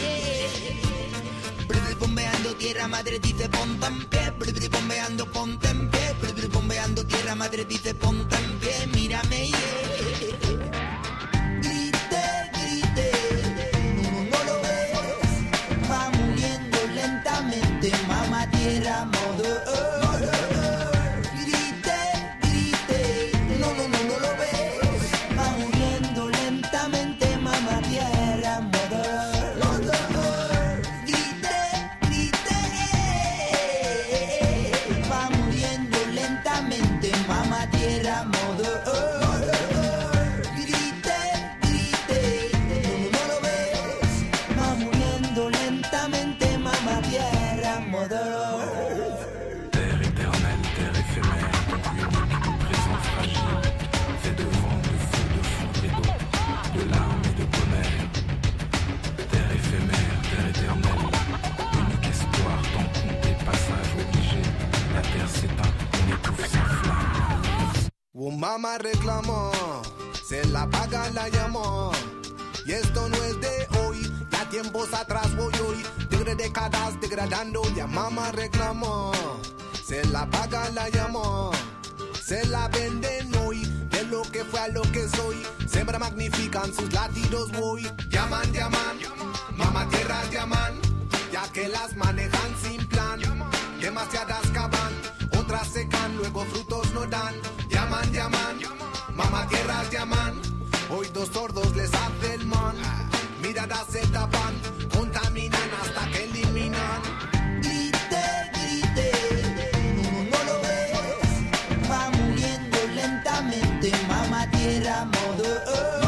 bombeando tierra madre dice ponte en pie, bombeando ponte en pie, bombeando tierra madre dice ponte en pie, mírame yeah. Grite, grite, no, no lo ves, va muriendo lentamente mamá tierra mother. Mamá reclamó, se la paga la llamó. Y esto no es de hoy, ya tiempos atrás voy hoy. Tigre décadas degradando, ya mamá reclamó. Se la paga la llamó, se la venden hoy. De lo que fue a lo que soy, siempre magnifican sus latidos voy. Llaman, llaman, mamá tierras llaman, ya que las manejan sin plan. Demasiadas cavan, otras secan, luego frutos no dan. Llaman, llaman, mamá tierras llaman, hoy dos sordos les hace el man. Miradas se tapan, contaminan hasta que eliminan. Grite, grite, no, no lo ves, va muriendo lentamente mamá tierra mother.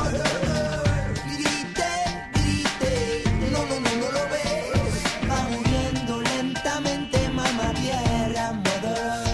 Grite, grite, no, no, no, no lo ves, va muriendo lentamente mamá tierra mother.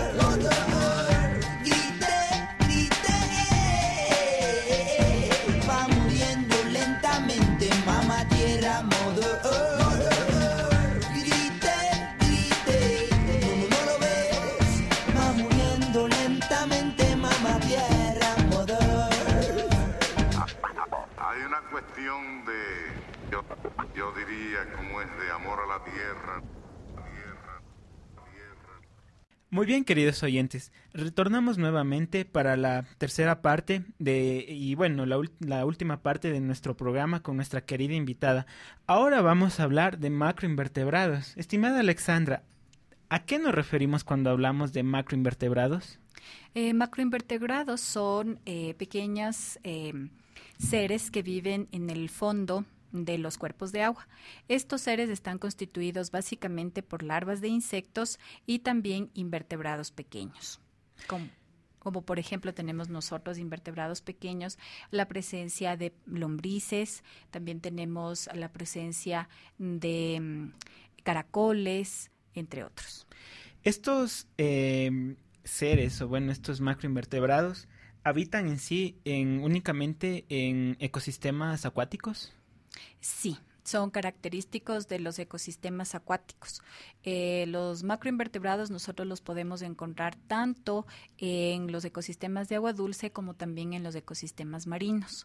De, yo, yo diría como es de amor a la tierra, tierra, tierra. Muy bien, queridos oyentes, retornamos nuevamente para la tercera parte de, y bueno, la, la última parte de nuestro programa con nuestra querida invitada. Ahora vamos a hablar de macroinvertebrados. Estimada Alexandra, ¿a qué nos referimos cuando hablamos de macroinvertebrados? Eh, macroinvertebrados son eh, pequeñas eh, seres que viven en el fondo de los cuerpos de agua. Estos seres están constituidos básicamente por larvas de insectos y también invertebrados pequeños. Como, como por ejemplo tenemos nosotros invertebrados pequeños, la presencia de lombrices, también tenemos la presencia de um, caracoles, entre otros. Estos eh, seres, o bueno, estos macroinvertebrados, ¿habitan en sí en, únicamente en ecosistemas acuáticos? Sí, son característicos de los ecosistemas acuáticos. Eh, los macroinvertebrados nosotros los podemos encontrar tanto en los ecosistemas de agua dulce como también en los ecosistemas marinos.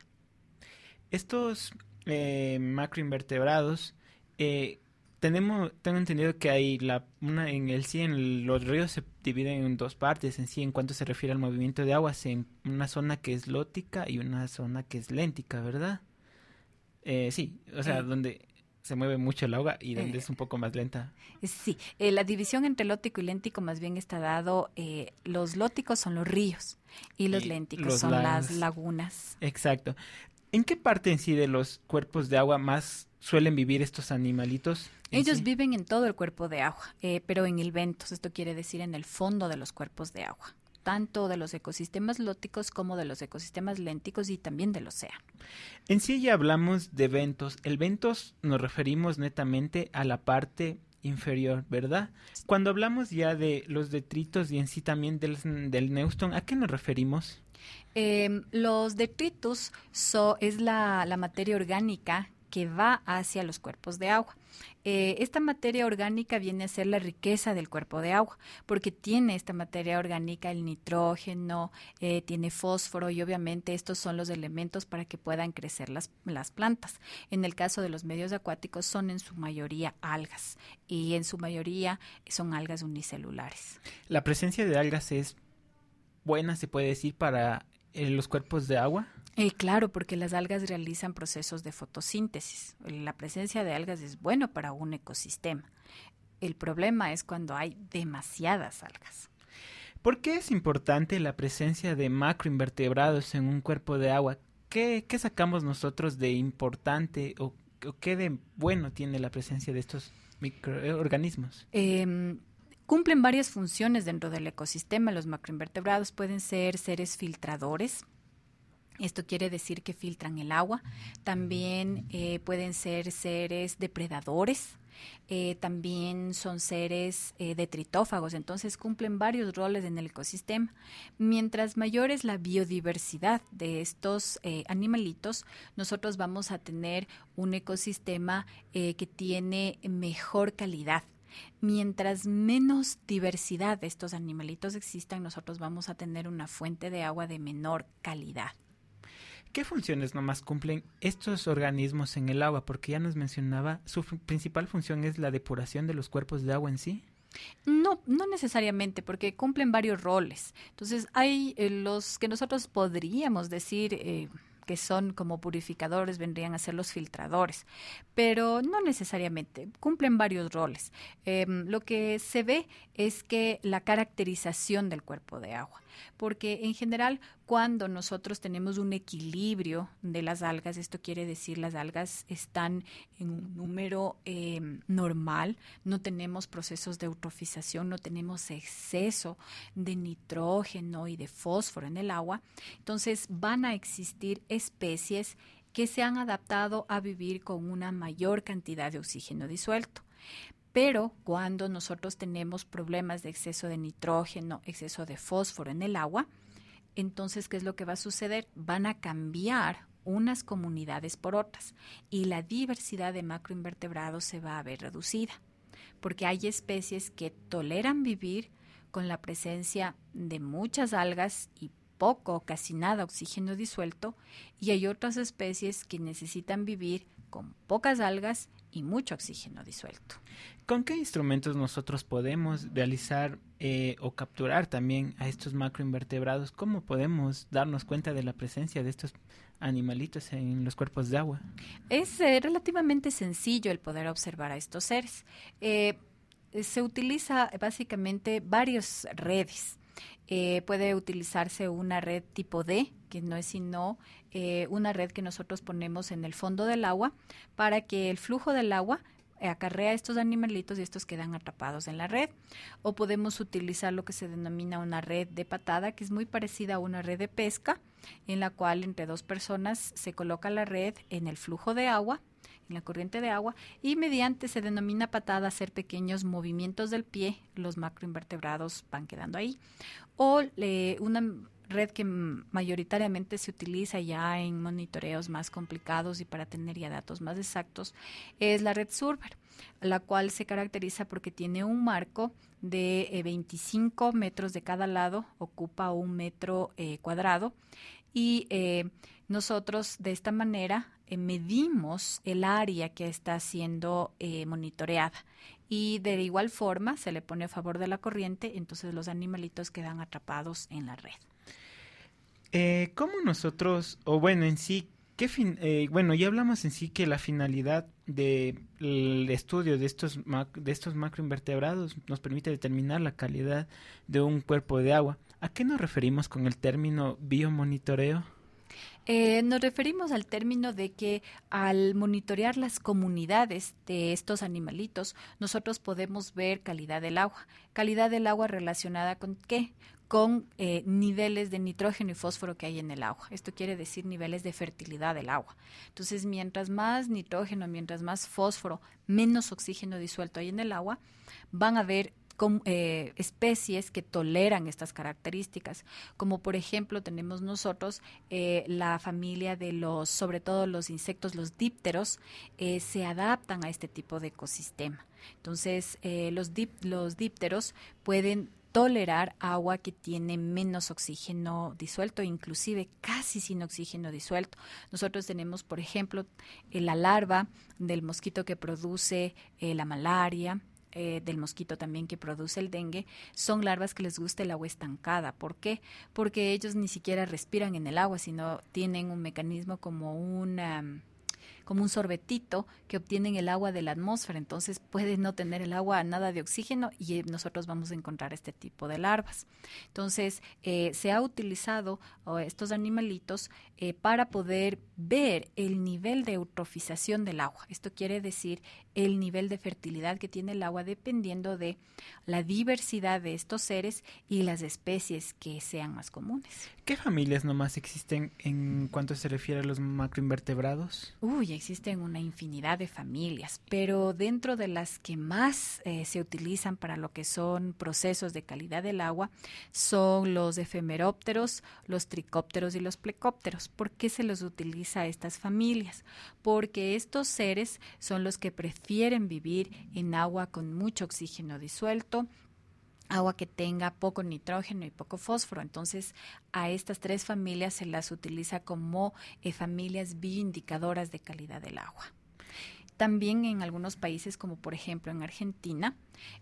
Estos eh, macroinvertebrados, eh, tenemos, tengo entendido que hay la una en el sí en los ríos se dividen en dos partes en sí en cuanto se refiere al movimiento de aguas, en una zona que es lótica y una zona que es léntica, ¿verdad? Eh, sí, o sea, eh, donde se mueve mucho el agua y donde eh, es un poco más lenta. Sí, eh, la división entre lótico y léntico más bien está dado, eh, los lóticos son los ríos y los y lénticos los son lagos. Las lagunas. Exacto. ¿En qué parte en sí de los cuerpos de agua más suelen vivir estos animalitos? Ellos sí? viven en todo el cuerpo de agua, eh, pero en el ventos, esto quiere decir en el fondo de los cuerpos de agua, tanto de los ecosistemas lóticos como de los ecosistemas lénticos y también del océano. En sí ya hablamos de ventos. El ventos nos referimos netamente a la parte inferior, ¿verdad? Cuando hablamos ya de los detritos y en sí también del, del neutron, ¿a qué nos referimos? Eh, los detritus so, es la, la materia orgánica que va hacia los cuerpos de agua. Eh, esta materia orgánica viene a ser la riqueza del cuerpo de agua, porque tiene esta materia orgánica el nitrógeno, eh, tiene fósforo y obviamente estos son los elementos para que puedan crecer las, las plantas. En el caso de los medios acuáticos son en su mayoría algas y en su mayoría son algas unicelulares. ¿La presencia de algas es buena, se puede decir, para eh, los cuerpos de agua? Eh, claro, porque las algas realizan procesos de fotosíntesis. La presencia de algas es bueno para un ecosistema. El problema es cuando hay demasiadas algas. ¿Por qué es importante la presencia de macroinvertebrados en un cuerpo de agua? ¿Qué, qué sacamos nosotros de importante o, o qué de bueno tiene la presencia de estos microorganismos? Eh, cumplen varias funciones dentro del ecosistema. Los macroinvertebrados pueden ser seres filtradores. Esto quiere decir que filtran el agua. También eh, pueden ser seres depredadores. Eh, también son seres eh, detritófagos, entonces cumplen varios roles en el ecosistema. Mientras mayor es la biodiversidad de estos eh, animalitos, nosotros vamos a tener un ecosistema eh, que tiene mejor calidad. Mientras menos diversidad de estos animalitos existan, nosotros vamos a tener una fuente de agua de menor calidad. ¿Qué funciones nomás cumplen estos organismos en el agua? Porque ya nos mencionaba, su f- principal función es la depuración de los cuerpos de agua en sí. No, no necesariamente, porque cumplen varios roles. Entonces, hay eh, los que nosotros podríamos decir eh, que son como purificadores, vendrían a ser los filtradores, pero no necesariamente, cumplen varios roles. Eh, lo que se ve es que la caracterización del cuerpo de agua, porque en general cuando nosotros tenemos un equilibrio de las algas, esto quiere decir las algas están en un número eh, normal, no tenemos procesos de eutrofización, no tenemos exceso de nitrógeno y de fósforo en el agua, entonces van a existir especies que se han adaptado a vivir con una mayor cantidad de oxígeno disuelto. Pero cuando nosotros tenemos problemas de exceso de nitrógeno, exceso de fósforo en el agua, entonces, ¿qué es lo que va a suceder? Van a cambiar unas comunidades por otras y la diversidad de macroinvertebrados se va a ver reducida, porque hay especies que toleran vivir con la presencia de muchas algas y poco o casi nada oxígeno disuelto, y hay otras especies que necesitan vivir con pocas algas y mucho oxígeno disuelto. ¿Con qué instrumentos nosotros podemos realizar eh, o capturar también a estos macroinvertebrados? ¿Cómo podemos darnos cuenta de la presencia de estos animalitos en los cuerpos de agua? Es eh, relativamente sencillo el poder observar a estos seres. Eh, se utiliza básicamente varias redes. Eh, puede utilizarse una red tipo D, que no es sino eh, una red que nosotros ponemos en el fondo del agua para que el flujo del agua acarrea a estos animalitos y estos quedan atrapados en la red. O podemos utilizar lo que se denomina una red de patada, que es muy parecida a una red de pesca, en la cual entre dos personas se coloca la red en el flujo de agua, en la corriente de agua, y mediante, se denomina patada, hacer pequeños movimientos del pie, los macroinvertebrados van quedando ahí. O eh, una red que mayoritariamente se utiliza ya en monitoreos más complicados y para tener ya datos más exactos, es la red Surver, la cual se caracteriza porque tiene un marco de eh, veinticinco metros de cada lado, ocupa un metro eh, cuadrado, y eh, nosotros de esta manera eh, medimos el área que está siendo eh, monitoreada, y de igual forma se le pone a favor de la corriente, entonces los animalitos quedan atrapados en la red. Eh, ¿Cómo nosotros, o bueno, en sí, qué fin, eh, bueno, ya hablamos en sí que la finalidad del estudio de estos, mac, de estos macroinvertebrados nos permite determinar la calidad de un cuerpo de agua. ¿A qué nos referimos con el término biomonitoreo? Eh, nos referimos al término de que al monitorear las comunidades de estos animalitos, nosotros podemos ver calidad del agua. Calidad del agua relacionada con ¿qué? Con eh, niveles de nitrógeno y fósforo que hay en el agua. Esto quiere decir niveles de fertilidad del agua. Entonces, mientras más nitrógeno, mientras más fósforo, menos oxígeno disuelto hay en el agua, van a haber con, eh, especies que toleran estas características, como por ejemplo tenemos nosotros eh, la familia de los, sobre todo los insectos, los dípteros, eh, se adaptan a este tipo de ecosistema. Entonces, eh, los, dip, los dípteros pueden tolerar agua que tiene menos oxígeno disuelto, inclusive casi sin oxígeno disuelto. Nosotros tenemos, por ejemplo, eh, la larva del mosquito que produce eh, la malaria, eh, del mosquito también que produce el dengue. Son larvas que les gusta el agua estancada. ¿Por qué? Porque ellos ni siquiera respiran en el agua, sino tienen un mecanismo como una... como un sorbetito que obtienen el agua de la atmósfera, entonces puede no tener el agua nada de oxígeno y nosotros vamos a encontrar este tipo de larvas. Entonces, eh, se ha utilizado oh, estos animalitos eh, para poder ver el nivel de eutrofización del agua. Esto quiere decir el nivel de fertilidad que tiene el agua dependiendo de la diversidad de estos seres y las especies que sean más comunes. ¿Qué familias nomás existen en cuanto se refiere a los macroinvertebrados? Uy, existen una infinidad de familias, pero dentro de las que más eh, se utilizan para lo que son procesos de calidad del agua son los efemerópteros, los tricópteros y los plecópteros. ¿Por qué se los utiliza a estas familias? Porque estos seres son los que prefieren vivir en agua con mucho oxígeno disuelto, agua que tenga poco nitrógeno y poco fósforo. Entonces, a estas tres familias se las utiliza como eh, familias bioindicadoras de calidad del agua. También en algunos países, como por ejemplo en Argentina,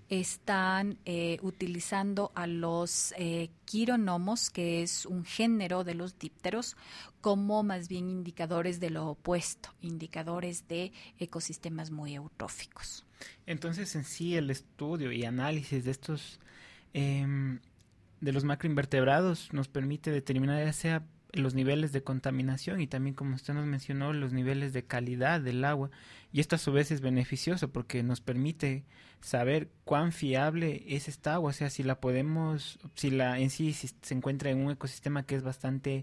están eh, utilizando a los eh, quironomos, que es un género de los dípteros, como más bien indicadores de lo opuesto, indicadores de ecosistemas muy eutróficos. Entonces, en sí, el estudio y análisis de estos, eh, de los macroinvertebrados nos permite determinar ya sea los niveles de contaminación y también, como usted nos mencionó, los niveles de calidad del agua. Y esto a su vez es beneficioso porque nos permite saber cuán fiable es esta agua, o sea, si la podemos, si la en sí si se encuentra en un ecosistema que es bastante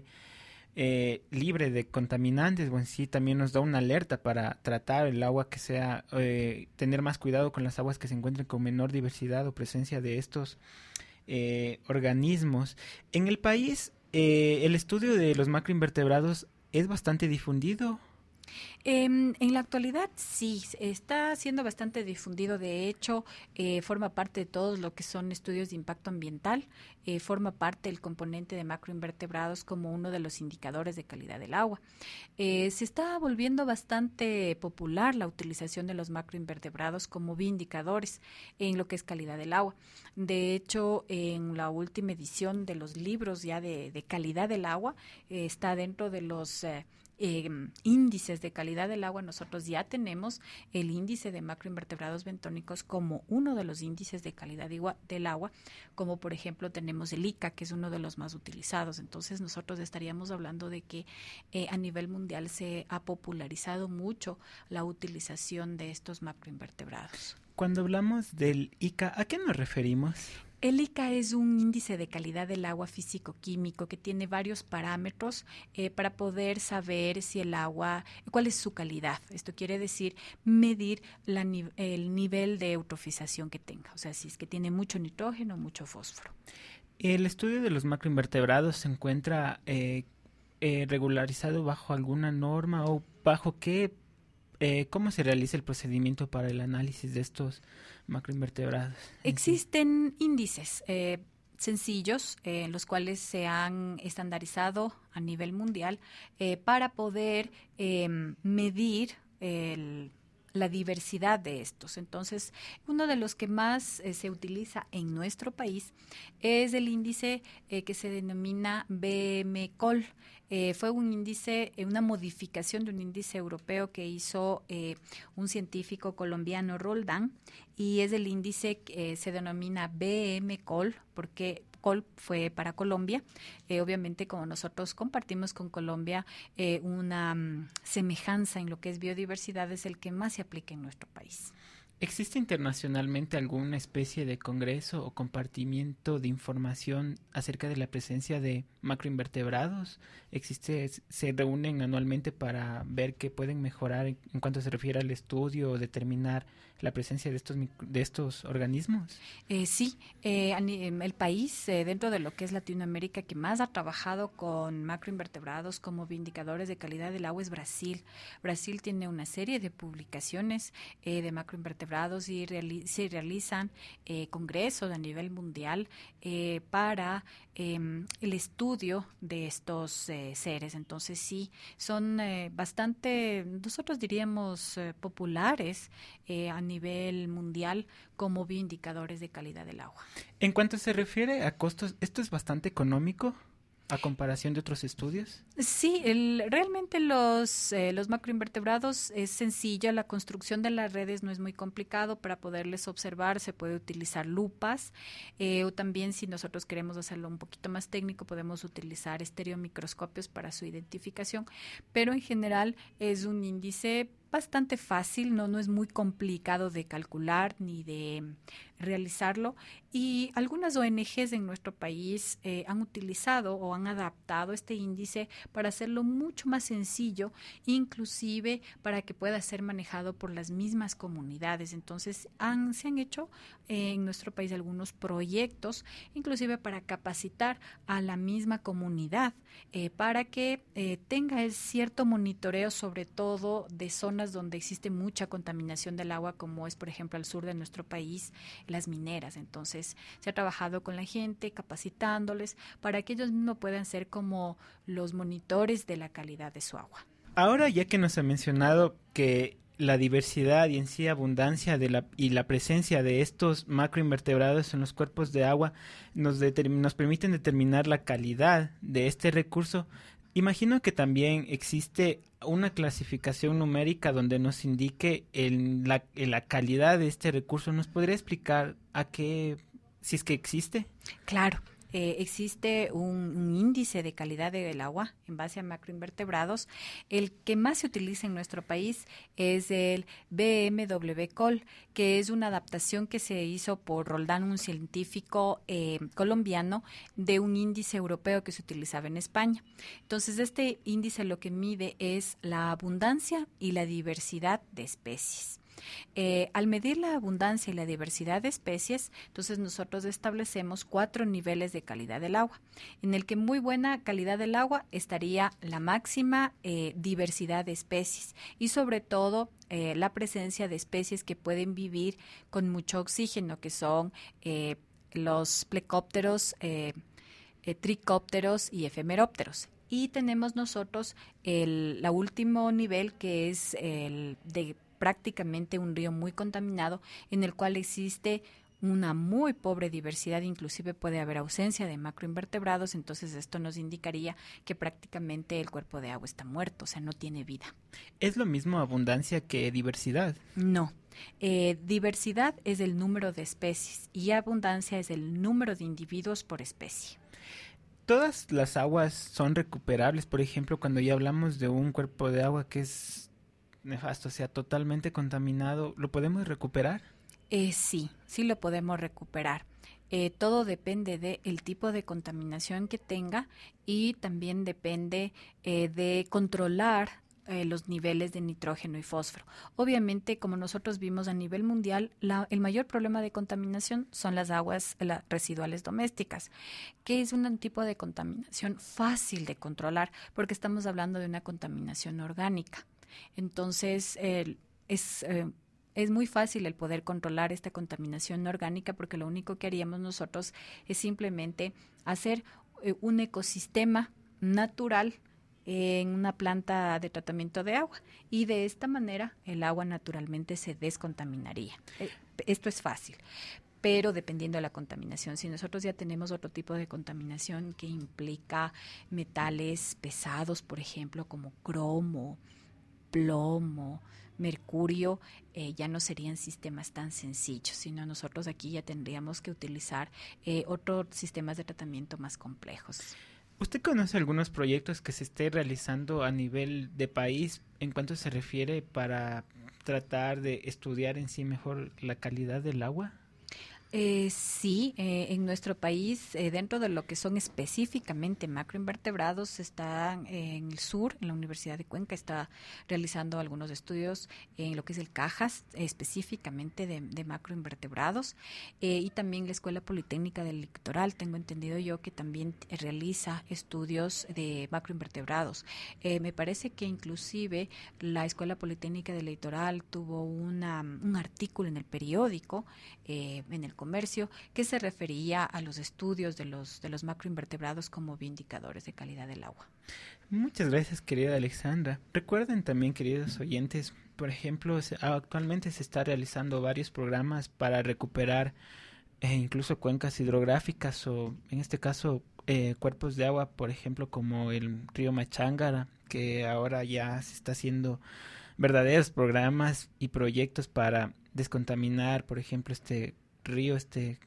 eh, libre de contaminantes, o en sí también nos da una alerta para tratar el agua que sea, eh, tener más cuidado con las aguas que se encuentren con menor diversidad o presencia de estos eh, organismos. En el país, eh, el estudio de los macroinvertebrados es bastante difundido. Eh, en la actualidad sí, está siendo bastante difundido. De hecho, eh, forma parte de todos lo que son estudios de impacto ambiental, eh, forma parte del componente de macroinvertebrados como uno de los indicadores de calidad del agua. Eh, se está volviendo bastante popular la utilización de los macroinvertebrados como bioindicadores en lo que es calidad del agua. De hecho, en la última edición de los libros ya de, de calidad del agua, eh, está dentro de los... Eh, Eh, índices de calidad del agua. Nosotros ya tenemos el índice de macroinvertebrados bentónicos como uno de los índices de calidad de agua, del agua, como por ejemplo tenemos el I C A, que es uno de los más utilizados. Entonces nosotros estaríamos hablando de que eh, a nivel mundial se ha popularizado mucho la utilización de estos macroinvertebrados. Cuando hablamos del I C A, ¿a qué nos referimos? El I C A es un índice de calidad del agua físico-químico que tiene varios parámetros eh, para poder saber si el agua, cuál es su calidad. Esto quiere decir medir la, el nivel de eutrofización que tenga, o sea, si es que tiene mucho nitrógeno o mucho fósforo. El estudio de los macroinvertebrados se encuentra eh, eh, regularizado bajo alguna norma o bajo qué, eh, ¿cómo se realiza el procedimiento para el análisis de estos macroinvertebrados? Existen índices eh, sencillos eh, en los cuales se han estandarizado a nivel mundial eh, para poder eh, medir el la diversidad de estos. Entonces, uno de los que más eh, se utiliza en nuestro país es el índice eh, que se denomina B M C O L. Eh, fue un índice, eh, una modificación de un índice europeo que hizo eh, un científico colombiano, Roldán, y es el índice que eh, se denomina B M C O L porque C O L fue para Colombia. Eh, obviamente, como nosotros compartimos con Colombia eh, una um, semejanza en lo que es biodiversidad, es el que más se aplica en nuestro país. ¿Existe internacionalmente alguna especie de congreso o compartimiento de información acerca de la presencia de macroinvertebrados? ¿Existe, se reúnen anualmente para ver qué pueden mejorar en, en cuanto se refiere al estudio o determinar la presencia de estos de estos organismos? Eh, sí, eh, el país eh, dentro de lo que es Latinoamérica que más ha trabajado con macroinvertebrados como indicadores de calidad del agua es Brasil. Brasil tiene una serie de publicaciones eh, de macroinvertebrados y reali- se realizan eh, congresos a nivel mundial eh, para eh, el estudio de estos eh, seres. Entonces sí, son eh, bastante, nosotros diríamos, eh, populares eh, a nivel mundial como bioindicadores de calidad del agua. En cuanto se refiere a costos, ¿esto es bastante económico a comparación de otros estudios? Sí, el, realmente los, eh, los macroinvertebrados es sencilla, la construcción de las redes no es muy complicado. Para poderles observar se puede utilizar lupas eh, o también, si nosotros queremos hacerlo un poquito más técnico, podemos utilizar estereomicroscopios para su identificación, pero en general es un índice bastante fácil, no, no es muy complicado de calcular ni de realizarlo, y algunas O N Ges en nuestro país eh, han utilizado o han adaptado este índice para hacerlo mucho más sencillo, inclusive para que pueda ser manejado por las mismas comunidades. Entonces han, se han hecho eh, en nuestro país algunos proyectos, inclusive para capacitar a la misma comunidad eh, para que eh, tenga el cierto monitoreo, sobre todo de zonas donde existe mucha contaminación del agua, como es por ejemplo al sur de nuestro país, las mineras. Entonces se ha trabajado con la gente, capacitándoles para que ellos mismos puedan ser como los monitores de la calidad de su agua. Ahora, ya que nos ha mencionado que la diversidad y en sí abundancia de la y la presencia de estos macroinvertebrados en los cuerpos de agua nos, determ- nos permiten determinar la calidad de este recurso, imagino que también existe una clasificación numérica donde nos indique el, la, la calidad de este recurso. ¿Nos podría explicar a qué, si es que existe? Claro. Eh, existe un, un índice de calidad del agua en base a macroinvertebrados. El que más se utiliza en nuestro país es el B M W C O L, que es una adaptación que se hizo por Roldán, un científico eh, colombiano, de un índice europeo que se utilizaba en España. Entonces, este índice lo que mide es la abundancia y la diversidad de especies. Eh, al medir la abundancia y la diversidad de especies, entonces nosotros establecemos cuatro niveles de calidad del agua, en el que muy buena calidad del agua estaría la máxima eh, diversidad de especies y sobre todo eh, la presencia de especies que pueden vivir con mucho oxígeno, que son eh, los plecópteros, eh, eh, tricópteros y efemerópteros. Y tenemos nosotros el la último nivel, que es el de prácticamente un río muy contaminado, en el cual existe una muy pobre diversidad, inclusive puede haber ausencia de macroinvertebrados. Entonces esto nos indicaría que prácticamente el cuerpo de agua está muerto, o sea, no tiene vida. ¿Es lo mismo abundancia que diversidad? No. Eh, diversidad es el número de especies y abundancia es el número de individuos por especie. ¿Todas las aguas son recuperables? Por ejemplo, cuando ya hablamos de un cuerpo de agua que es nefasto, o sea, totalmente contaminado, ¿lo podemos recuperar? Eh, sí, sí lo podemos recuperar. Eh, todo depende del tipo de contaminación que tenga y también depende eh, de controlar eh, los niveles de nitrógeno y fósforo. Obviamente, como nosotros vimos a nivel mundial, la, el mayor problema de contaminación son las aguas la, residuales domésticas, que es un tipo de contaminación fácil de controlar porque estamos hablando de una contaminación orgánica. Entonces, eh, es, eh, es muy fácil el poder controlar esta contaminación orgánica porque lo único que haríamos nosotros es simplemente hacer eh, un ecosistema natural en una planta de tratamiento de agua y de esta manera el agua naturalmente se descontaminaría. Eh, esto es fácil. Pero dependiendo de la contaminación, si nosotros ya tenemos otro tipo de contaminación que implica metales pesados, por ejemplo, como cromo, plomo, mercurio, eh, ya no serían sistemas tan sencillos, sino nosotros aquí ya tendríamos que utilizar eh, otros sistemas de tratamiento más complejos. ¿Usted conoce algunos proyectos que se esté realizando a nivel de país en cuanto se refiere para tratar de estudiar en sí mejor la calidad del agua? Eh, sí, eh, en nuestro país, eh, dentro de lo que son específicamente macroinvertebrados, está en el sur, en la Universidad de Cuenca, está realizando algunos estudios en lo que es el CAJAS, eh, específicamente de, de macroinvertebrados, eh, y también la Escuela Politécnica del Litoral, tengo entendido yo que también realiza estudios de macroinvertebrados. Eh, me parece que inclusive la Escuela Politécnica del Litoral tuvo una, un artículo en el periódico, eh, en el comercio, que se refería a los estudios de los de los macroinvertebrados como indicadores de calidad del agua. Muchas gracias, querida Alexandra. Recuerden también, queridos oyentes, por ejemplo, se, actualmente se está realizando varios programas para recuperar eh, incluso cuencas hidrográficas o, en este caso, eh, cuerpos de agua, por ejemplo, como el río Machángara, que ahora ya se está haciendo verdaderos programas y proyectos para descontaminar, por ejemplo, este río, este,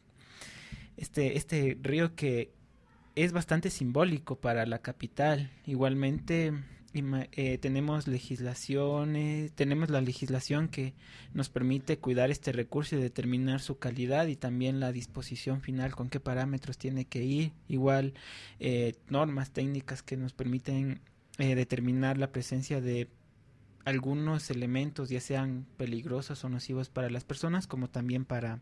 este, este río que es bastante simbólico para la capital. Igualmente eh, tenemos legislaciones, tenemos la legislación que nos permite cuidar este recurso y determinar su calidad, y también la disposición final, con qué parámetros tiene que ir. Igual eh, normas técnicas que nos permiten eh, determinar la presencia de algunos elementos, ya sean peligrosos o nocivos para las personas, como también para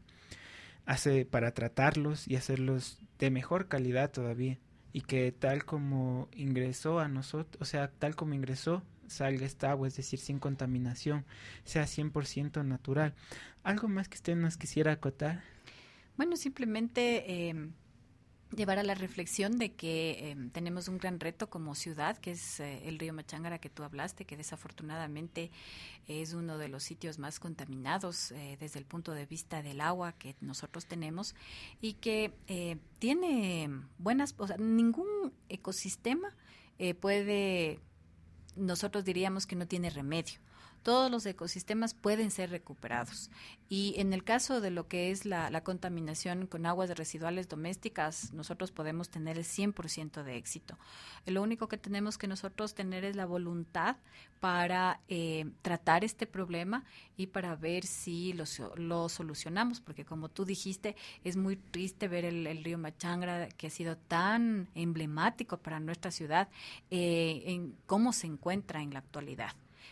hace para tratarlos y hacerlos de mejor calidad todavía, y que tal como ingresó a nosotros, o sea, tal como ingresó, salga esta agua, es decir, sin contaminación, sea cien por ciento natural. ¿Algo más que usted nos quisiera acotar? Bueno, simplemente eh, llevar a la reflexión de que eh, tenemos un gran reto como ciudad, que es eh, el río Machángara que tú hablaste, que desafortunadamente es uno de los sitios más contaminados eh, desde el punto de vista del agua que nosotros tenemos, y que eh, tiene buenas, o sea, ningún ecosistema eh, puede, nosotros diríamos que no tiene remedio. Todos los ecosistemas pueden ser recuperados, y en el caso de lo que es la, la contaminación con aguas residuales domésticas, nosotros podemos tener el cien por ciento de éxito. Lo único que tenemos que nosotros tener es la voluntad para eh, tratar este problema y para ver si lo, lo solucionamos, porque como tú dijiste, es muy triste ver el, el río Machángara, que ha sido tan emblemático para nuestra ciudad, eh, en cómo se encuentra en la actualidad.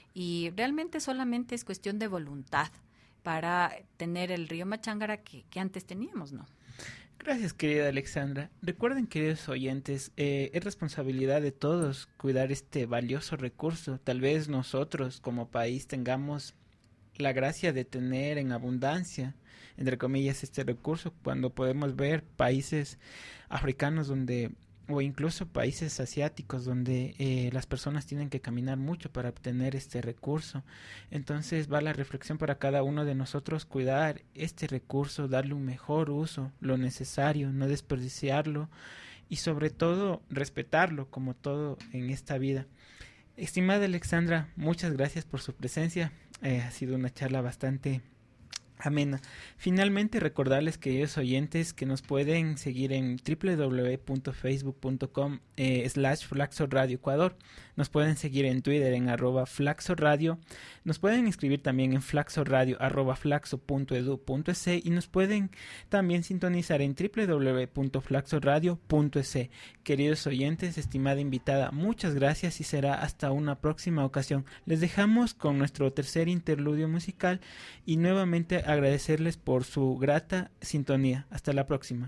Y realmente solamente es cuestión de voluntad para tener el río Machángara que, que antes teníamos, ¿no? Gracias, querida Alexandra. Recuerden, queridos oyentes, eh, es responsabilidad de todos cuidar este valioso recurso. Tal vez nosotros como país tengamos la gracia de tener en abundancia, entre comillas, este recurso, cuando podemos ver países africanos donde, o incluso países asiáticos donde eh, las personas tienen que caminar mucho para obtener este recurso. Entonces va la reflexión para cada uno de nosotros: cuidar este recurso, darle un mejor uso, lo necesario, no desperdiciarlo, y sobre todo respetarlo, como todo en esta vida. Estimada Alexandra, muchas gracias por su presencia. Eh, ha sido una charla bastante amena. Finalmente, recordarles, queridos oyentes, que nos pueden seguir en doble u doble u doble u punto facebook punto com eh, slash Flaxo Radio Ecuador. Nos pueden seguir en Twitter en arroba Flaxo Radio. Nos pueden escribir también en flaxoradio arroba flaxo punto edu punto es, y nos pueden también sintonizar en doble u doble u doble u punto flaxoradio punto es. Queridos oyentes, estimada invitada, muchas gracias y será hasta una próxima ocasión. Les dejamos con nuestro tercer interludio musical y nuevamente agradecerles por su grata sintonía. Hasta la próxima.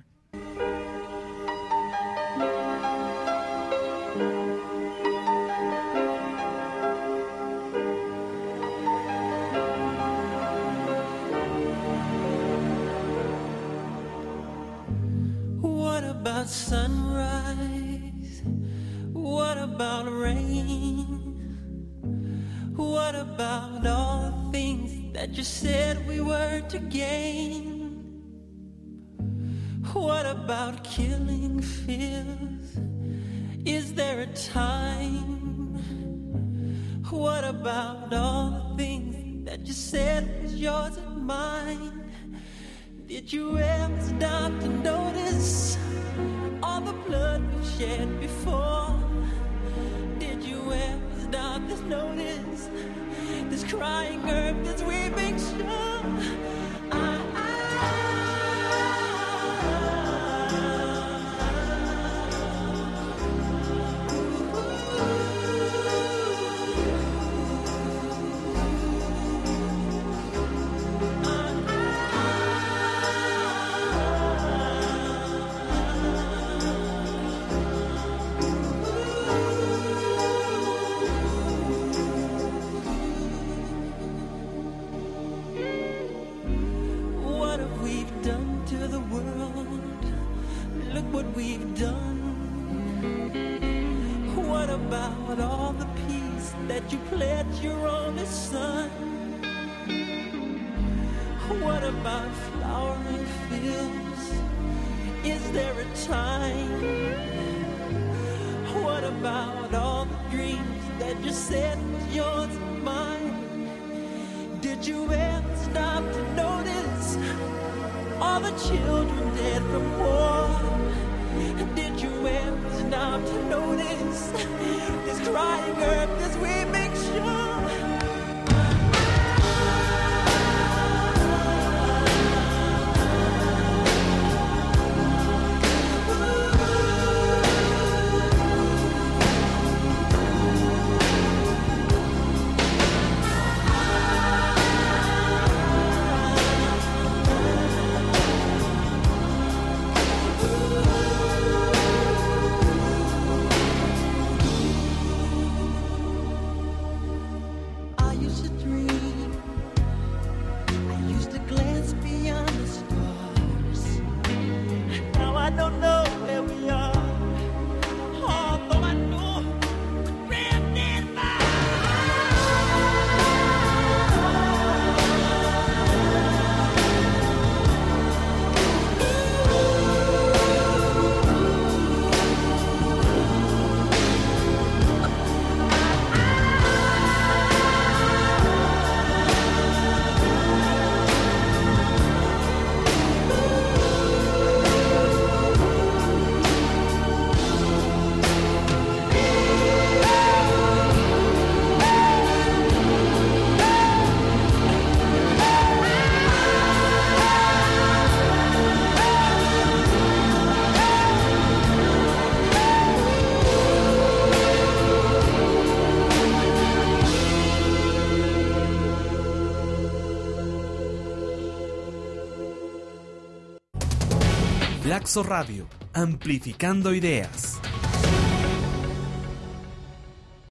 What about sunrise? What about rain? What about all the things that you said we were to gain? What about killing fears? Is there a time? What about all the things that you said was yours and mine? Did you ever stop to notice all the blood we've shed before? Did you ever stop to notice this crying earth this weeping shore. I, what we've done. What about all the peace that you pledged your only son? What about flowering fields? Is there a time? What about all the dreams that you said was yours and mine? Did you ever stop to notice all the children dead from war? Did you ever stop to notice this crying earth, this weeping shore? Flaxo Radio, amplificando ideas.